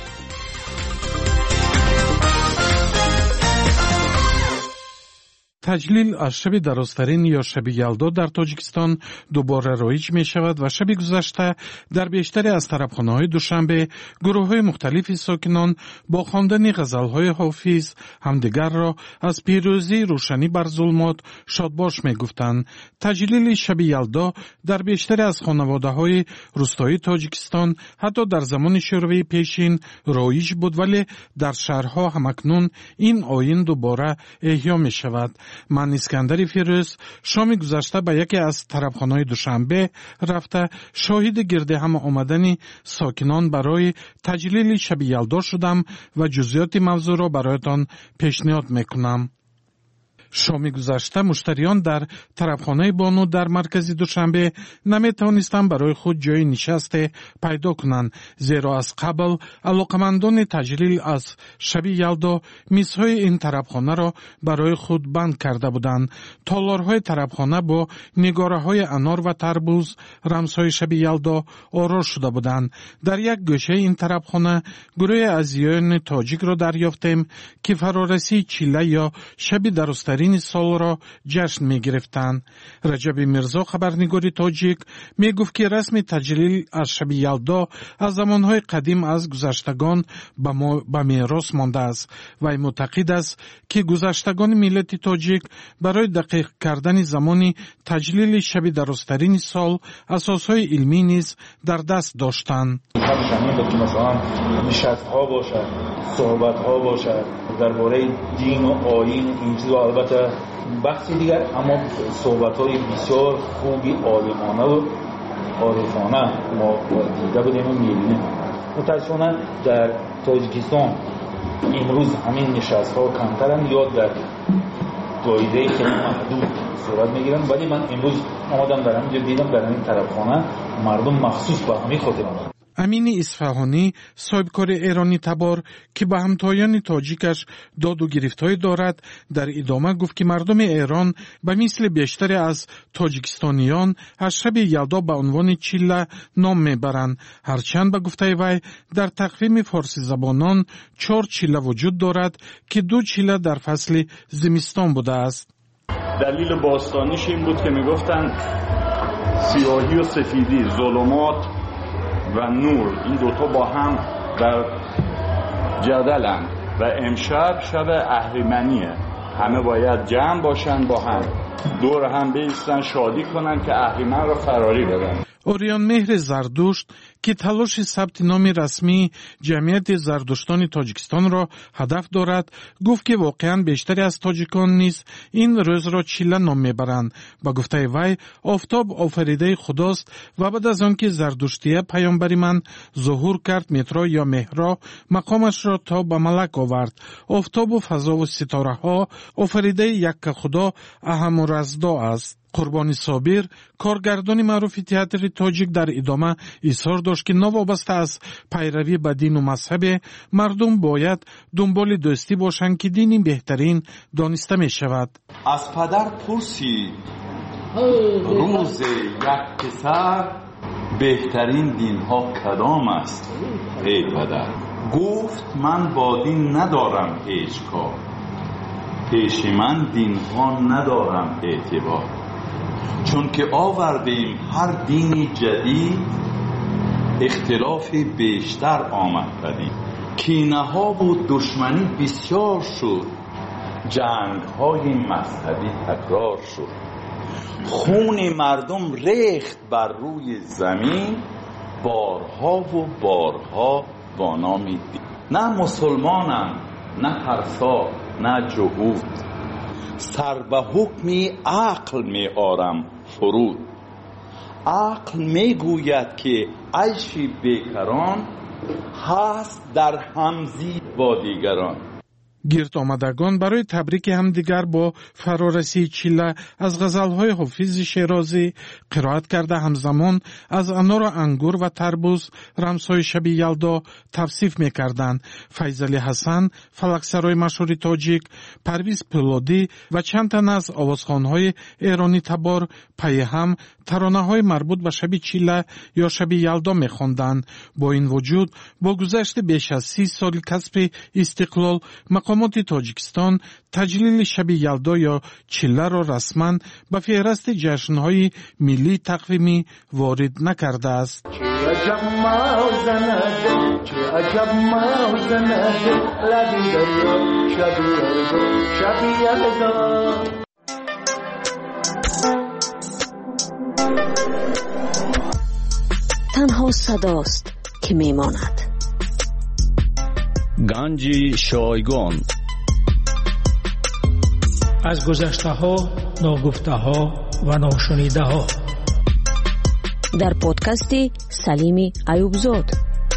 تجلیل از شب درازترین یا شب یلدا در تاجیکستان دوباره رایج می شود و شب گذشته در بیشتری از طربخانه‌های دوشنبه گروه‌های مختلفی ساکنان با خواندن غزل‌های حافظ همدیگر را از پیروزی روشنی بر ظلمات شادباش می گفتند. تجلیل شب یلدا در بیشتری از خانواده‌های روستایی تاجیکستان حتی در زمان شوروی پیشین رایج بود، ولی در شهرها همکنون این آیین دوباره احیا می شود. من اسکندر فیروز شام گذشته به یکی از طربخانه‌های دوشنبه رفته شاهد گرد هم آمدن ساکنان برای تجلیل شب یلدا شدم و جزئیات موضوع را برایتان پیشنهاد میکنم. شام گذشته مشتریان در طربخانه بانو در مرکز دوشنبه نمیتوانستند برای خود جای نشست پیدا کنند، زیرا از قبل علاقمندان تجلیل از شب یلدا میزهای این طربخانه را برای خود بند کرده بودند. تالارهای طربخانه با نگاره های انار و تربوز رمزهای شب یلدا آراش شده بودند. در یک گوشه این طربخانه گروه عزیزان تاجیک را دریافتیم که فرارسی چیله یا شب درازترین дарозтарин солро ҷашн мегирифтанд. раҷаби мирзо, хабарнигори тоҷик, мегуфт ки расми таҷлил аз шаби ялдо аз замонҳои қадим аз гузаштагон ба мерос мондааст. вай муътақид аст ки гузаштагони миллати тоҷик барои дақиқ кардани замони таҷлили шаби дарозтарини сол асосҳои илмӣ низ дар даст доштанд. نشست‌ها باشد، صحبت‌ها باشد درباره دین و آیین این چیزا، البته بحثی دیگر، اما صحبت‌های بسیار خوبی عالمانه و عارفانه ما دیده بودیم و می‌بینیم. متأسفانه در تاجیکستان امروز همین نشست‌ها کمترن یا در دایره خیلی محدود صورت می‌گیرن، ولی من امروز آمدم در همینجا دیدم در این طرفخانه مردم مخصوص به همین خاطر آمدن. امین اصفهانی، صاحبکار ایرانی تبار که به همتایان تاجیکش داد و گرفتاری دارد، در ادامه گفت که مردم ایران به مثل بیشتر از تاجیکستانیان از شب یلدا به عنوان چیله نام میبرند. هرچند به گفته وی در تقویم فارسی زبانان 4 چیله وجود دارد که 2 چیله در فصل زمستان بوده است. دلیل باستانیش این بود که میگفتن سیاهی و سفیدی، ظلمات و نور، این دوتا با هم در جدلن و امشب شب اهریمنیه، همه باید جمع باشن، با هم دور هم بیستن، شادی کنن که اهریمن رو فراری بدن. اوریان مهر زردشت که تلاش ثبت نام رسمی جمعیت زردشتان تاجیکستان را هدف دارد، گفت که واقعا بیشتری از تاجیکان نیز این روز را چیله نام میبرند. با گفته وی آفتاب آفریده خداست و بعد از آنکه زردشتیه پیامبری من ظهور کرد، مترا یا مهرا مقامش را تا به ملک آورد. آفتاب و فضا و ستاره ها آفریده یک خدا اهم و رزدا است. قربانی صابر، کارگردان معروف تئاتر تاجیک، در ادامه اظهار داشت که نوابسته از پیروی به دین و مذهب، مردم باید دنبال دوستی باشند که دین بهترین دانسته می شود. از پدر پرسید روز یک پسر بهترین دین ها کدام است؟ ای پدر گفت من با دین ندارم هیچ کار، پیش من دین ها ندارم اعتبار، چون که آوردیم هر دینی جدید اختلاف بیشتر آمد پدید، کینه ها و دشمنی بسیار شد، جنگ های مذهبی تکرار شد، خون مردم ریخت بر روی زمین بارها و بارها با نام دین. نه مسلمانم، نه ترسا، نه جهود، سر به حکمی عقل می آرم فرود. عقل می گوید که عیش بیکران هست در همزی با دیگران. گرد آمدگان برای تبریک همدیگر با فرارسی چیله از غزلهای حافظ شیرازی قرائت کرده همزمان از انار و انگور و تربوز رمزهای شب یلدا توصیف می‌کردند. فیضعلی حسن، فلکسرای مشهور تاجیک، پرویز پولادی و چند تن از آوازخوان‌های ایرانی تبار پای هم ترانه‌های مربوط به شب چیله یا شب یلدا می‌خواندند. با این وجود با گذشت بیش از 30 سال کسب استقلال، مقامات تاجیکستان تجلیل شب یلدا یا چیله را رسما به فهرست جشن‌های ملی تقویمی وارد نکرده است. تنها صداست که میماند. گنج شایگان از گذشته ها، ناگفته ها و ناشنیده ها در پادکست سلیم ایوبزاد.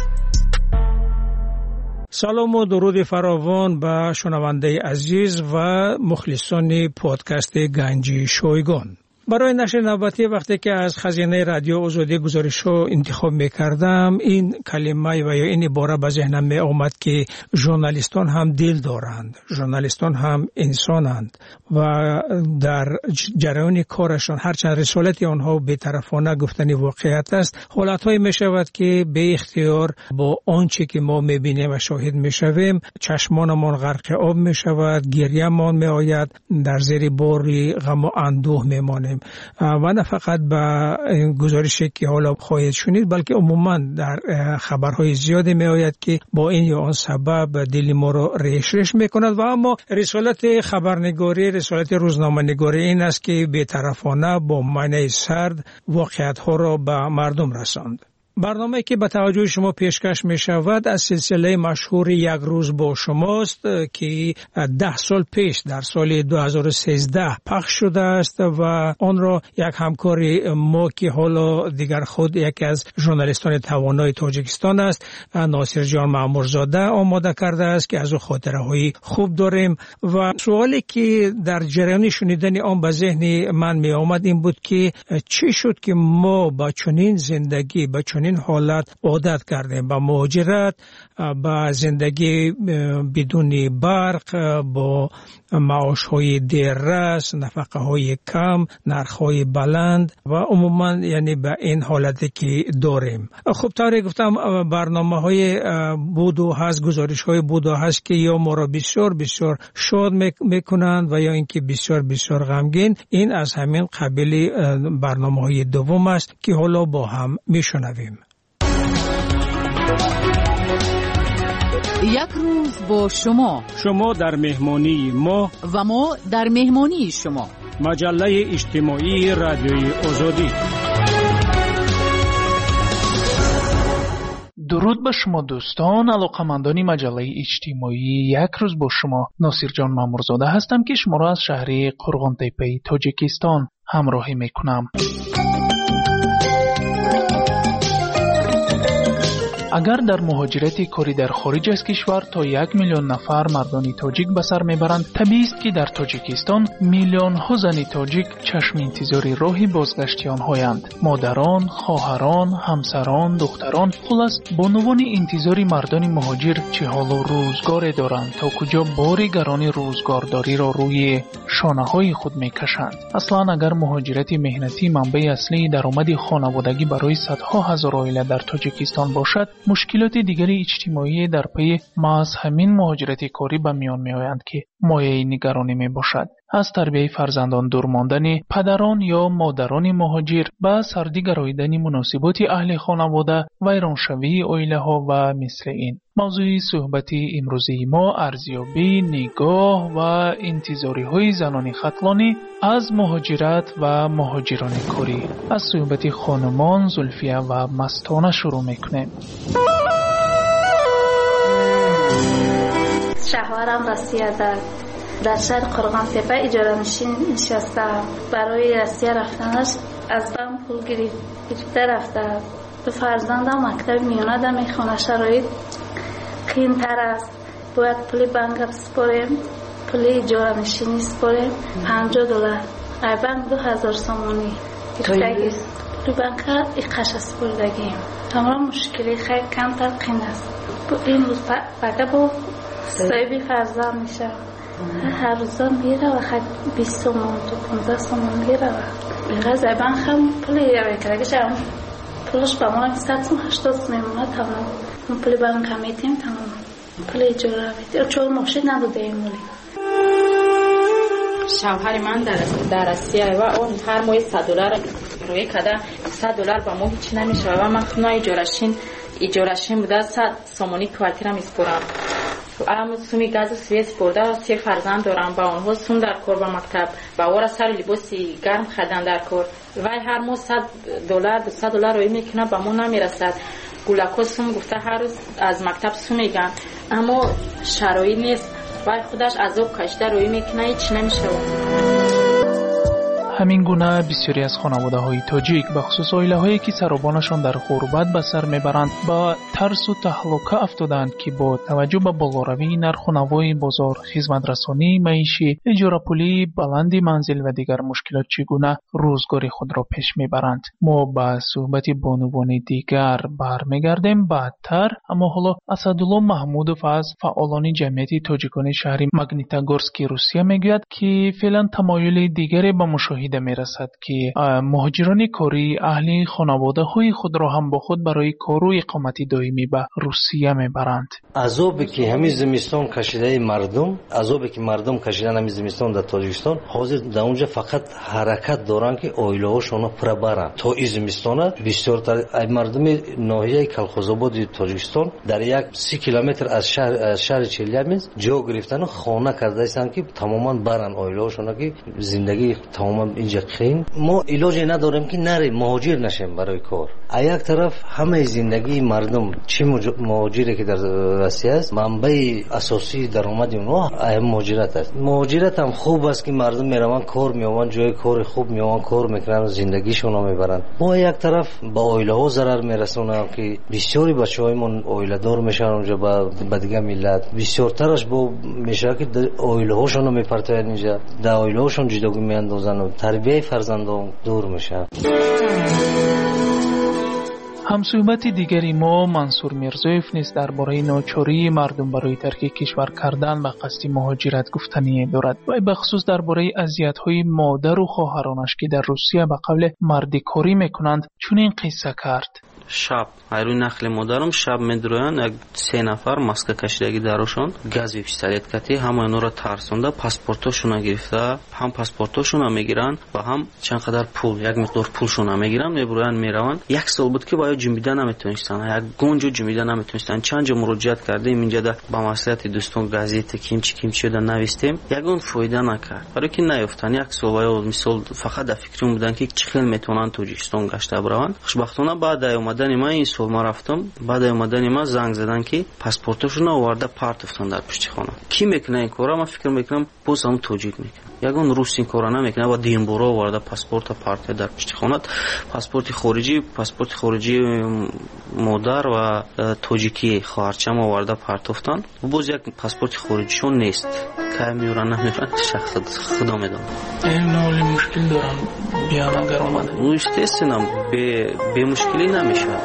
سلام و درود فراوان به شنونده عزیز و مخلصان پادکست گنج شایگان. برای نشر نوبتی وقتی که از خزینه رادیو آزادی گزارش‌ها انتخاب می‌کردم، این کلمه و یا این عباره به ذهنم می آمد که ژورنالیستان هم دل دارند، ژورنالیستان هم انسانند و در جریان کارشان هرچند رسالت آنها بی‌طرفانه گفتن واقعیت است، حالت‌هایی می‌شود که به اختیار با آنچه که ما می‌بینیم و شاهد می‌شویم چشمانمان غرق آب می‌شود، گریه‌مان می‌آید، در زیر باری غم و اندوه می‌مانیم و نه فقط به گزارشی که حالا خواهید شنید بلکه عموما در خبرهای زیادی می‌آید که با این یا آن سبب دل ما را ریش می‌کند و اما رسالت خبرنگاری، رسالت روزنامه‌نگاری این است که بی‌طرفانه با معنی سرد واقعیت‌ها را به مردم رساند. برنامه که به توجه شما پیشکش می شود از سلسله مشهور یک روز با شماست که 10 سال پیش در سال 2013 پخش شده است و آن را یک همکار ما که حالا دیگر خود یکی از ژورنالیستان توانای تاجیکستان است، ناصر جان مامورزاده آماده کرده است که از او خاطره‌های خوب داریم و سوالی که در جریان شنیدن آن به ذهن من می آمد این بود که چی شد که ما با چنین زندگی با چنین حالت عادت کردیم، با مهاجرت، با زندگی بدون برق، با معاش‌های دیررس، نفقه‌های کم، نرخ‌های بلند و عموماً یعنی به این حالتی که داریم. خب طوری گفتم برنامه‌های بودو هست، گزارش‌های بودو هست که یا ما را بسیار بسیار شاد می‌کنند و یا اینکه بسیار بسیار غمگین. این از همین قبیل برنامه‌های دوم است که حالا با هم می‌شنویم. یک روز با شما در مهمانی ما و ما در مهمانی شما. مجله اجتماعی رادیوی آزادی. درود به شما دوستان، علاقمندان مجله اجتماعی یک روز با شما. ناصر جان مامورزاده هستم که شما را از شهر قرغان تپه تاجیکستان همراهی میکنم. اگر در مهاجرت کاری در خارج از کشور تا 1 میلیون نفر مردان تاجیک به سر میبرند، طبیعی است که در تاجیکستان میلیون ها زن تاجیک چشم انتظار راه بازگشت آنهایند. مادران، خواهران، همسران، دختران، خلاص با عنوان انتظار مردان مهاجر چه حال و روزگاری دارند تا کجا بار گران روزگارداری را روی شانه های خود میکشند. اصلا اگر مهاجرت مهنتی منبع اصلی درآمد خانوادگی برای صدها هزار عائله در تاجیکستان باشد، مشکلات دیگری اجتماعی در پی محض همین مهاجرت کاری به میان می آیند که مایه نگرانی می باشد. از تربیت فرزندان دور ماندن پدران یا مادران مهاجر به سردی گراییدن مناسبات اهل خانواده، ویرانشوی عائله ها و مثل این. موضوع صحبت امروزی ما ارزیابی نگاه و انتظاری های زنان ختلانی از مهاجرت و مهاجران کاری از صحبت خانمان زلفیه و مستانه شروع میکنیم. شهوارم راسیه در شهر قرغان تپه اجاره نشین نشسته. برای راسیه رفتنش از بم پول گرفته رفته. به فرزندم مکتب میونه ده میخونه، شرایط قین تر است. باید پول بانک بسپاریم، پول اجاره نشینی سپاریم. $50 ای بانک 2000 سومانی گرفتگی. پول بانک اقش سپردگیم. تمام مشکلی خیلی کمتر قین است. این روز فقط با صاحبی فرزند میشه. هر روزا میره و خیلی 20 سومون تو 15 سومون میره و بغیر زبان هم پولی یه کرگش هم پولش با ما 100 سوم 80 سوم میمونه. تمام اون پولی بانک هم میتیم، تمام پولی اجاره میتیم. چون ماشین نداده این مولی. شوهر من در آسیا و اون هر ماه $100 روی کده. $100 با ما هیچ نمیشه و من خونه اجارهشین بوده. 100 سومانی کوارتیرم میسپرم. اما سومی گاز سویس برده. 3 فرزند دارم. با اونها سوم در کار با مکتب با اورا سر لباسی گرم خریدن در کار. وای هر ماه $100 $200 روی میکنه با ما نمیرسد. گولکو سوم گفته هر روز از مکتب سوم میگن اما شرایط نیست. وای خودش عذاب کشته روی میکنه، هیچ نمیشه. همین گونه بسیاری از خانواده‌های تاجیک به خصوص عائله‌هایی که سربانشان در غربت به سر میبرند با ترس و تهلکه افتادند که با توجه به بالاروی نرخ و نوای بازار، خدمت‌رسانی معیشی، اجاره پولی، بلندی منزل و دیگر مشکلات چگونه روزگاری خود را پیش میبرند. ما با صحبت بانوان دیگر برمیگردیم بعدتر، اما حالا اسدالله محمودов از فعالان جمعیت تاجیکان شهر ماگنیتогорسک روسیه میگوید که فعلا تمایل دیگری به مشاهده میرسد که مهاجران کاری اهل خانواده‌های خود را هم با خود برای کار و اقامت دائمی به روسیه میبرند. عذابی که همین زمستان کشیده مردم کشیدن همین زمستان در تاجیکستان حاضر در اونجا فقط حرکت دارن که عائله‌هاشون را برن. تا این زمستان بسیارتر مردم ناحیه کلخوزآباد تاجیکستان در یک 30 کیلومتر از شهر چلیابینسک جا گرفتن و خانه کرده هستند که تماما برن عائله‌هاشون که زندگی تماما اینجا قین. ما علاجی نداریم که نریم مهاجر نشیم برای کار. یک طرف همه زندگی مردم چه مهاجری که در روسیه است منبع اساسی درآمد اونها مهاجرت است. مهاجرت هم خوب است که مردم میروند کار میآورن، جای کار خوب میآورن، کار میکنن و زندگیشون رو میبرن. ما یک طرف با عائله ها ضرر میرسونه که بسیاری بچه‌هایمون عائله دار میشن اونجا با دیگه ملت، بسیارترش با میشه که عائله هاشون رو میپرتن اینجا، در عائله هاشون جداگی میاندازن و تربیت فرزندان دور میشن. همصحبت دیگری ما منصور میرزایف نیز درباره ناچاری مردم برای ترک کشور کردن و قصد مهاجرت گفتنی دارد و به خصوص درباره اذیت‌های مادر و خواهرانش که در روسیه به قبل مردی کاری میکنند چنین قصه کرد. شب айрӯи нақли модарам шаб медуроянд як 3 нафар маска кашидаги дарошон гази пистолет кати ҳама инора тарсонда паспортошуна гирифта ҳам паспортошуна мегиранд ва ҳам чанд қадар пул як миқдор пулшуна мегиранд мебуроянд мераванд. як сол буд ки ба ё ҷумида наметонистанд, як гонҷо ҷумида наметонистанд. чанд ҷо муроҷиат кардем инҷада ба маслиҳати дӯстон газета кимчи шуда навистем, ягон фоида накард. барое ки наёфтанд. як сол ва ё мисол фақат дар фикри он буданд ки чӣ хел метавонанд тоҷикистон гашта бираванд. хушбахтона баъд омадани ман ин сол ма рафтам, баъд омадани ман занг задан ки паспортошуна оварда партофтан дар пушти хона. ки мекуна ин кора? ман фикр мекунам боз ҳам тоҷик мекунад. ягон рус ин кора намекунад ва динбора оварда паспорта партия дар пушти хона. паспорти хориҷи модар ва тоҷики хоҳарчам оварда партофтан. боз як паспорти хориҷишон нест. кай меёран намеёран худо медонад. ноли мушкил дорам биям агар омада. ну естественно бе мушкилӣ намешавад.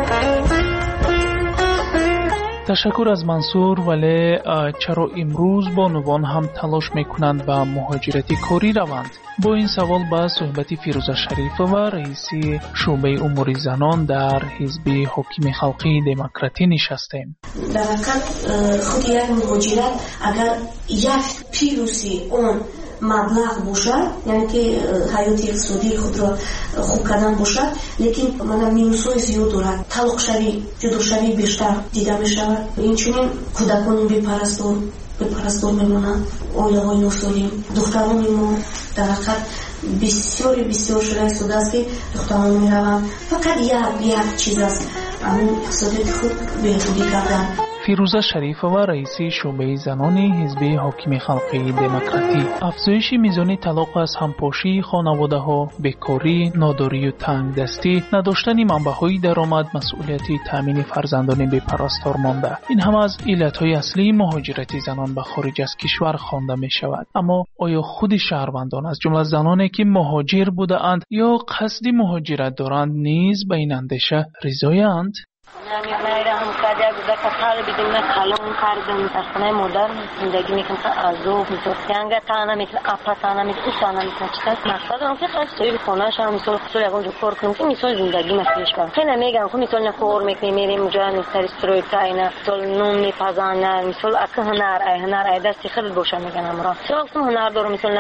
تشکر از منصور. ولی چرا امروز بانوان هم تلاش میکنند به مهاجرت کاری روند؟ با این سوال با صحبت فیروزه شریف و رئیس شعبه امور زنان در حزب حاکم خلقی دموکراتی نشستیم. در حقیقت خود یک مهاجرت اگر یک پیروزی اون مبلغ باشد، یعنی که حیات اقتصادی خود را خوب کردن باشد، لیکن من مینوس‌های زیاد دارد. طلاق شوی، جدا شوی بیشتر دیده می شود. این چنین کودکان بی‌پرستار میمونند، عائله‌های ناسالم، دختران ما در حقیقت بسیار شده شده است که دختران میروند فقط یک چیز است، همون اقتصادیات خود بهبودی کردن. فیروزه شریف و رئیس شعبه زنان حزب حاکم خلقی دموکراتی. افزایش میزان طلاق از همپاشی خانواده‌ها، بیکاری، ناداری و تنگ دستی، نداشتن منبع‌های درآمد، مسئولیت تامین فرزندان بی‌پرستار مانده، این هم از علت‌های اصلی مهاجرت زنان به خارج از کشور خوانده می‌شود. اما آیا خود شهروندان از جمله زنانی که مهاجر بوده‌اند یا قصد مهاجرت دارند نیز به این اندیشه رضایند؟ نمی‌رم کجا گذشته سال بدون کلام کردم در خانه مادر زندگی میکنم عذاب میشه یعنی تانا میشه آپاتانا میشه ایشانا میشه چیکار مقصد اون که خاص توی خونه شام مثلا اون جو کار کنم که مثلا زندگی مسئولیش کنم که نمیگم که مثلا کار میکنیم میریم اونجا نیستری استروی تاینا مثلا نون میپزانن مثلا اصلا هنر دستی خیلی باشه میگن امرا چون هنر دارم مثلا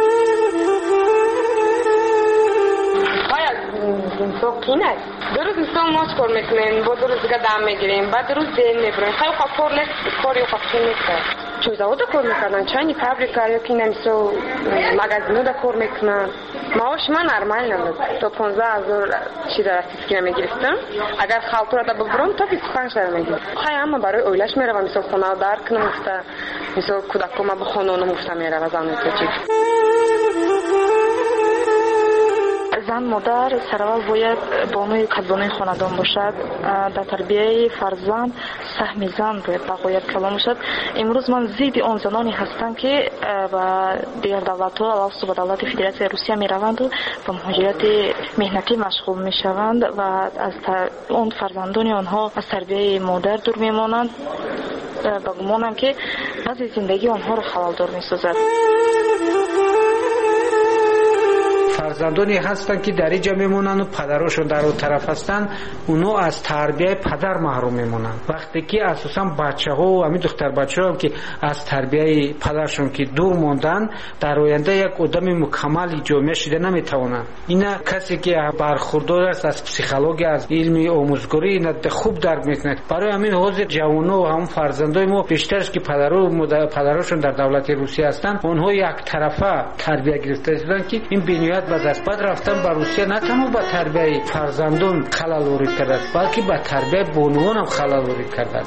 سوقینه دو روز مثلا ماچ کار میکنیم با دو روز دیگه دم میگیریم بعد دو روز دین میبریم خیلی خوب کار نیست کاری خوب نیست چون زود کار میکنن چانی فابریکا یا کی نمیسو مغازینو دا کار میکنن معاش من نرمال نمیاد تو 15000 چی در اسکی میگیرستم اگر خالطور دا ببرم تا 25000 میگیرم خیلی اما برای اویلش میروم مثلا خونه دار کنم مثلا کودکم با خانوم مفتم میروم زن میشه زن مادر سرول باید بانوی کدبانوی خاندان باشد. در تربیه فرزند سهم زن باید بقایت کلام باشد. امروز من ضد آن زنانی هستم که با دیگر دولت‌ها علاوه بر دولت فدراسیون روسیه میروند و به مهاجرت مهنتی مشغول میشوند و از اون فرزندان آنها از تربیه مادر دور میمانند. با گمانم که بعضی زندگی آنها را خلال‌دار می‌سازد. فرزندانی هستند که در اینجا میمونن و پدرشون در اون طرف هستن، اونو از تربیه پدر محروم میمونن. وقتی که اساسا بچه‌ها و همین دختر بچه‌ها که از تربیه پدرشون که دور موندن، در آینده یک آدم مکمل جامعه شده نمیتونن. اینا کسی که برخوردار است از پسیکولوژی، از علم آموزگاری، اینا خوب درک میکنه. برای همین حاضر جوانو و هم فرزندای ما بیشتر از که پدرشون در دولت روسیه هستن، اونها یک طرفه تربیه گرفته شدن که این بنیاد و دست بعد رفتن به روسیه نه تنها به تربیه فرزندان خلل وارد کرده، بلکه به تربیه بانوان هم خلل وارد کرده.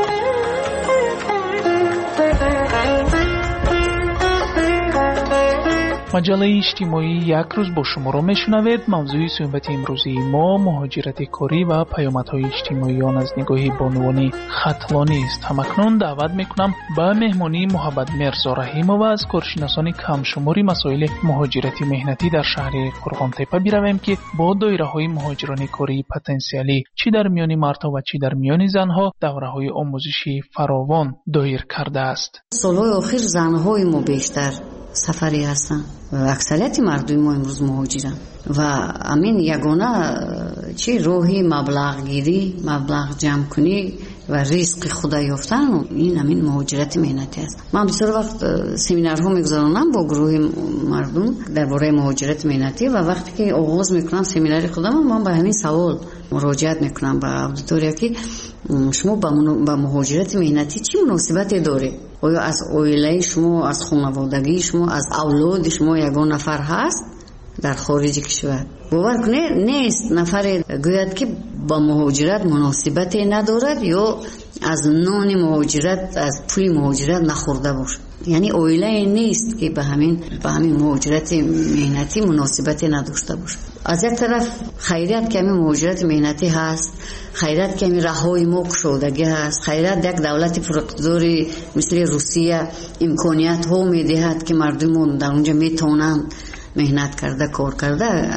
مجله اجتماعی یک روز با شما را میشنوید. موضوع صحبت امروزی ما مهاجرت کاری و پیامدهای اجتماعی آن از نگاه بانوان خطلانی است. همکنون دعوت میکنم به مهمانی محبت مرزا رحیمова از کارشناسان کم شماری مسائل مهاجرت مهنتی در شهر قرغانتپه برویم که با دایره های مهاجران کاری پتانسیلی چی در میان مردها و چی در میان زنها دوره های آموزشی فراوان دایر کرده است. سالهای آخر زنهای ما بیشتر سفری هستن و اکثریت مردم ما امروز مهاجرن و همین یگانه چی روحی مبلغ گیری، مبلغ جمع کنی و رزق خدا یافتن، این همین مهاجرت مهنتی است. من بسیار وقت سمینارها میگذارونم با گروه مردم درباره مهاجرت مهنتی و وقتی که آغاز میکنم سمینار خودم، من به همین سوال مراجعت میکنم به اودیتوریا که شما با مهاجرت مهنتی چی مناسبتی داره؟ آیا از عائله شما، از خانوادگی شما، از اولاد شما یگان نفر هست در خارج کشور؟ باور کنه نیست نفر گوید که با مهاجرت مناسبتی ندارد یا از نان مهاجرت، از پول مهاجرت نخورده باشه. یعنی عائله نیست که به همین مهاجرت مهنتی مناسبتی نداشته باشه. از یک طرف خیریت که همین مهاجرت مهنتی هست، خیریت که همین راههای ما گشودگی هست، خیریت یک دولت پراقتداری مثل روسیه امکانیت ها میدهد که مردم در اونجا میتونند مهنت کرده، کار کرده.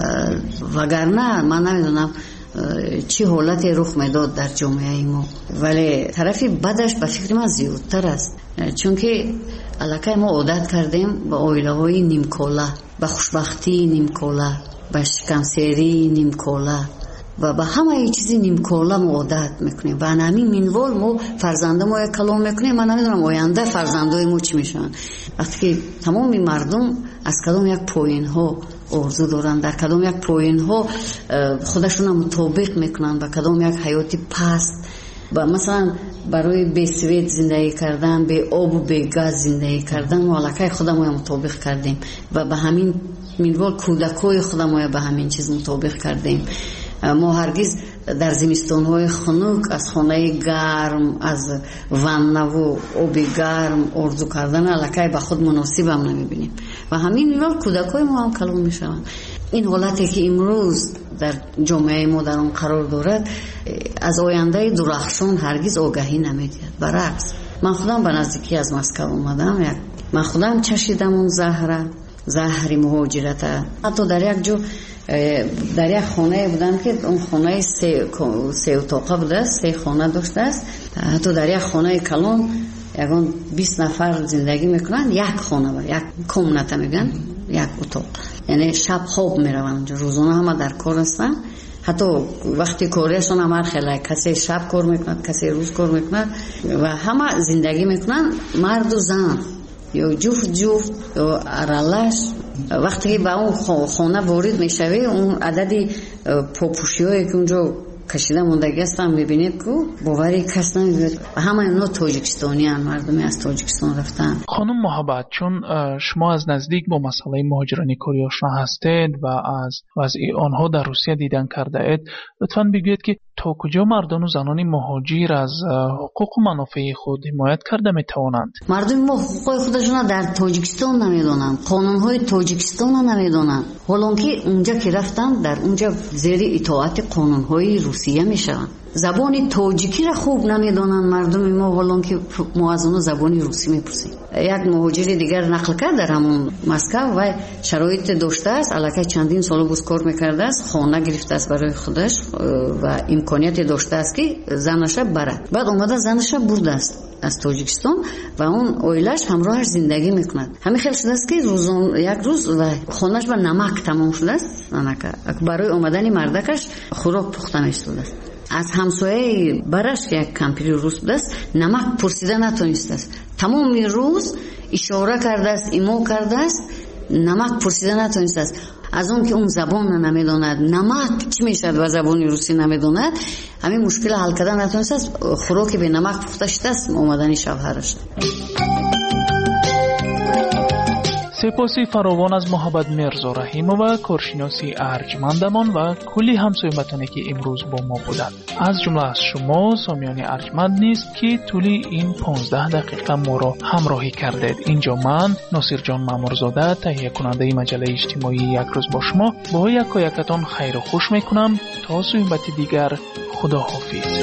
وگرنه من نمیدونم چی حالتی رخ میداد در جامعه ما. ولی طرفی بدش به فکر من زیادتر است، چون که علاقه ما عادت کردیم به عائله های نیمکاله، به خوشبختی نیمکاله، به شکمسیری نیمکاله و به همه چیزی نیمکاله ما عادت میکنیم و همین منوال ما فرزنده ما یک کلام میکنیم. من نمیدونم آینده فرزندای ما چی میشن وقتی که تمام مردم از کدام یک پایین ها آرزو دارن، در کدام یک پایین ها خودشون هم مطابق میکنن با کدام یک حیاتی پست، و مثلا برای به سوید زندگی کردن، به آب و به گاز زندگی کردن ما علاقه خودمو مطابق کردیم و به همین منوال کودکای خودمو به همین چیز مطابق کردیم. ما هرگز در زمستان‌های خنک از خانه گرم، از وانه و آب گرم آرزو کردن علاقه به خود مناسب هم نمیبینیم و همین منوال کودکای ما هم کلام میشوند. این حالتی که امروز در جامعه ما در آن قرار دارد از آینده درخشان هرگز آگاهی نمیدهد. برعکس من خودم به نزدیکی از مسکو اومدم، من خودم چشیدم اون زهر مهاجرت. حتی در یک جو در یک خانه بودم که اون خانه سه اتاقه بوده، سه خانه داشته است. حتی در یک خانه کلان یکان 20 نفر زندگی میکنن، یک خانه یک کمونته میگن، یک اتاق. یعنی شب خواب میرون، روزانه همه در کار هستن. حتی وقتی کاریشون هم خیلی کسی شب کار میکنن، کسی روز کار میکنن و همه زندگی میکنن، مرد و زن یا جفت یا ارالش. وقتی که به اون خانه وارد میشوی، اون عددی پاپوشیایی که اونجا کشیده موندگی هستن میبینید که باوری کس نمیبید. همه اینا تاجیکستانی هم، مردمی از تاجیکستان رفتن. خانم محبت، چون شما از نزدیک با مسئله مهاجران کاری آشنا هستید و از وضع آنها در روسیه دیدن کرده اید، لطفاً بگویید که تا کجا مردان و زنان مهاجر از حقوق و منافع خود حمایت کرده می توانند؟ مردم ما حقوق خودشون در تاجیکستان نمیدونن، قانونهای تاجیکستان نمیدونن. حالانکه اونجا که رفتن در اونجا زیر اطاعت قانونهای روسیه میشن. زبان تاجیکی را خوب نمیدونن مردم ما، حالانکه ما از اون زبان روسی میپرسیم. یک مهاجر دیگر نقل کرد در همون مسکو و شرایط داشته است، الکی چندین سال بود کار میکرده است، خانه گرفته است برای خودش و امکانیت داشته است که زنش برد. بعد اومده زنش برده است از تاجیکستان و اون اویلش همراهش زندگی میکند. همین خیلی شده است که یک روز و خانهش با نمک تمام شده است، برای اومدن مردکش خوراک پخته میشده است. از همسایه برش که یک کمپیری روز بوده است نمک پرسیده نتونسته است، تمام روز اشاره کرده است، ایمو کرده است، نمک پرسیده نتونسته است. از اون که اون زبان نمیداند نمک چی میشد و زبان روسی نمیداند، همین مشکل حل کردن نتونسته است. خوراک به نمک پخته شده است اومدن شوهرش. سپاسی فراوان از محمد مرزا رحیمова کارشناسی ارجمندمان و کلی همسایه‌متانی که امروز با ما بودند. از جمله از شما سامیان ارجمند نیست که طولی این 15 دقیقه ما را همراهی کردید. اینجا من ناصر جان مامورزاده تهیه کننده مجله اجتماعی یک روز با شما با یکایکتان خیر و خوش میکنم. تا صحبت دیگر، خدا حافظ.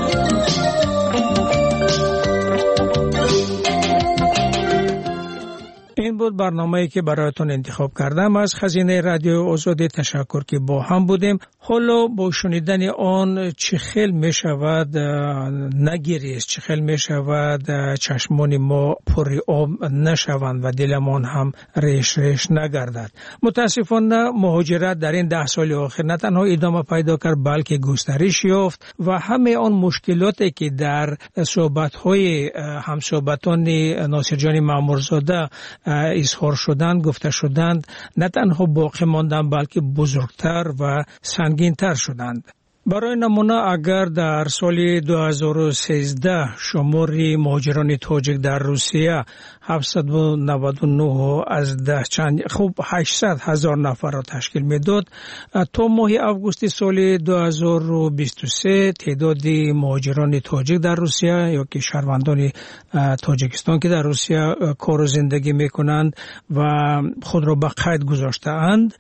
این بود برنامه‌ای که برایتون انتخاب کردم. از خزینه رادیو آزادی تشکر که با هم بودیم. حالا با شنیدن آن چه خیل می شود نگیریست، چه خیل می شود چشمان ما پر آب نشوند و دلمان هم ریش نگردد. متاسفانه مهاجرت در این 10 سال آخر نه تنها ادامه پیدا کرد بلکه گسترش یافت و همه آن مشکلاتی که در صحبت‌های همصحبتان ناصر جان مامورزاده اظهار شدند، گفته شدند، نه تنها باقی ماندند بلکه بزرگتر و سنگین‌تر شدند. برای نمونه اگر در سال 2013 شمار مهاجران تاجیک در روسیه 799 از ده چند 800,000 نفر را تشکیل میداد، تا ماه آگوست سال 2023 تعداد مهاجران تاجیک در روسیه یا که شهروندان تاجیکستان که در روسیه کار و زندگی میکنند و خود را به قید گذاشته اند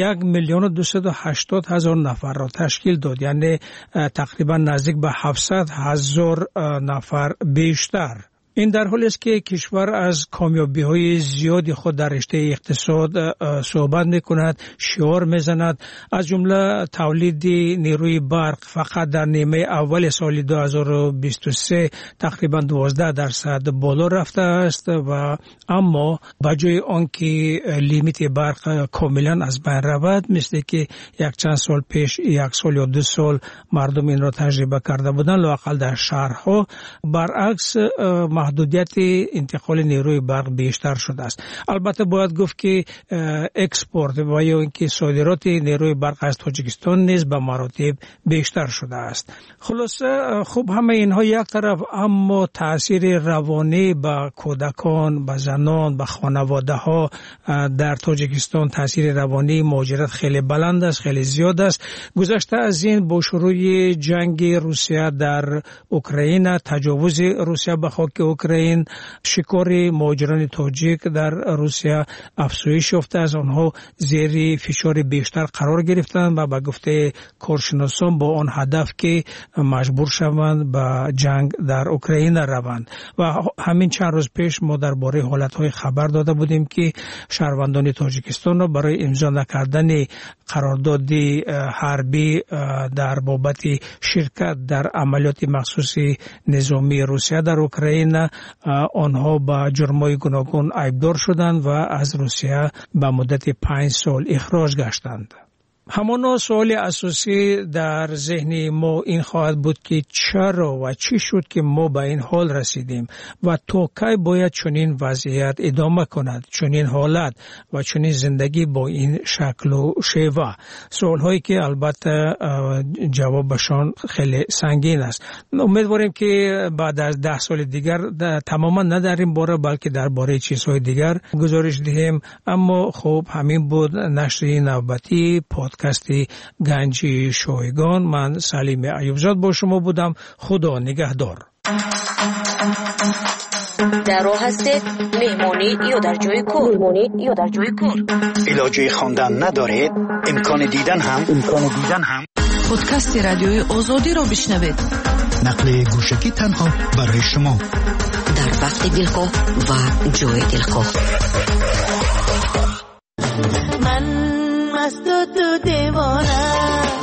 1,280,000 نفر را تشکیل داد، یعنی تقریبا نزدیک به 700,000 نفر بیشتر. این در حالی است که کشور از کامیابی‌های زیادی خود در رشته اقتصاد صحبت می‌کند، شعار می‌زند، از جمله تولید نیروی برق فقط در نیمه اول سال 2023 تقریبا 12% بالا رفته است و اما بجای آنکه لیمیت برق کاملا از بین رود، مثل که یک چند سال پیش 1 سال یا 2 سال مردم این را تجربه کرده بودند، لااقل در شهرها برعکس محدودیت انتقال نیروی برق بیشتر شده است. البته باید گفت که اکسپورت و یا اینکه صادرات نیروی برق از تاجیکستان نیز به مراتب بیشتر شده است. خلاصه خوب همه اینها یک طرف، اما تاثیر روانی به کودکان، به زنان، به خانواده ها در تاجیکستان تاثیر روانی مهاجرت خیلی بلند است، خیلی زیاد است. گذشته از این با شروع جنگ روسیه در اوکراین، تجاوز روسیه به خاک اوکراین، شکار مهاجران تاجیک در روسیه افزایش یافته است. آنها زیر فشار بیشتر قرار گرفتند و به گفته کارشناسان با آن هدف که مجبور شوند به جنگ در اوکراین روند. و همین چند روز پیش ما درباره حالت‌های خبر داده بودیم که شهروندان تاجیکستان را برای امضا نکردن قرارداد حربی در بابت شرکت در عملیات مخصوص نظامی روسیه در اوکراین، آنها با جرم‌های گوناگون عیبدار شدند و از روسیه به مدت 5 سال اخراج گشتند. همانا سوال اساسی در ذهن ما این خواهد بود که چرا و چی شد که ما به این حال رسیدیم و تا کی باید چنین وضعیت ادامه کند، چنین حالت و چنین زندگی با این شکل و شیوه. سوال هایی که البته جوابشان خیلی سنگین است. امیدواریم که بعد از 10 سال دیگر تماما نه در این باره بلکه درباره چیزهای دیگر گزارش دهیم. اما خب همین بود نشر نوبتی پادکست پادکست گنج شایگان. من سلیم ایوبزاد با شما بودم. خدا نگهدار. در راه هستید مهمانی یا در جای کار علاجه خواندن ندارید امکان دیدن هم پادکست رادیوی آزادی را بشنوید. نقل گوشکی تنها برای شما در وقت دلخواه و جای دلخواه. من مست و تو دیوانه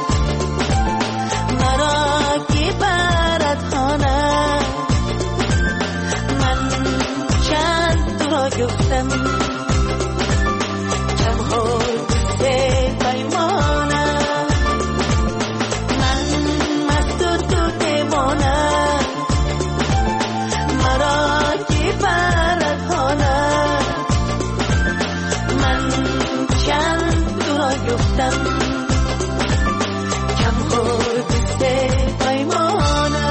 مرا کی برد خانه من چند تو را گفتم چمهور به پیمانه من مست و تو دیوانه مرا کی برد خانه من چند تو را گفتم چمهور به پیمانه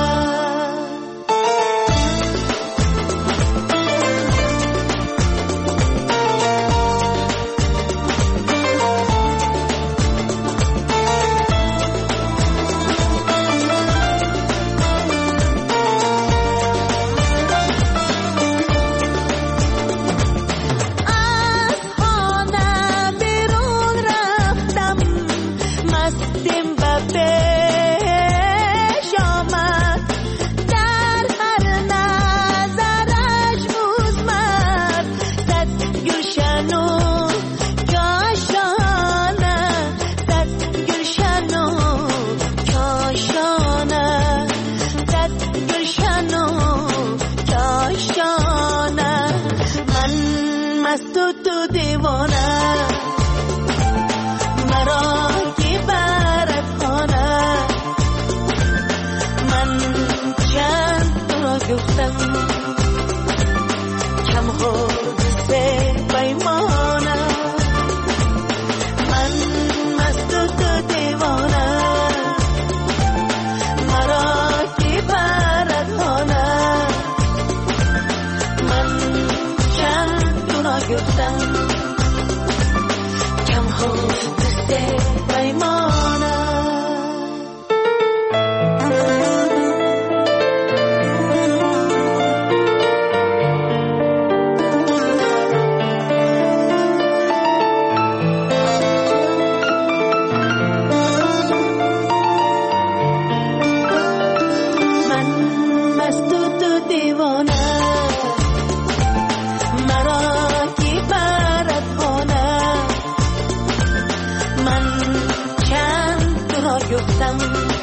تو دیوانه مرا کی برد خانه من چند تو را گفتم چمهور به پیمانه من مست تو دیوانه مرا کی برد خانه من چند تو را گفتم چمهور به پیمانه گفتم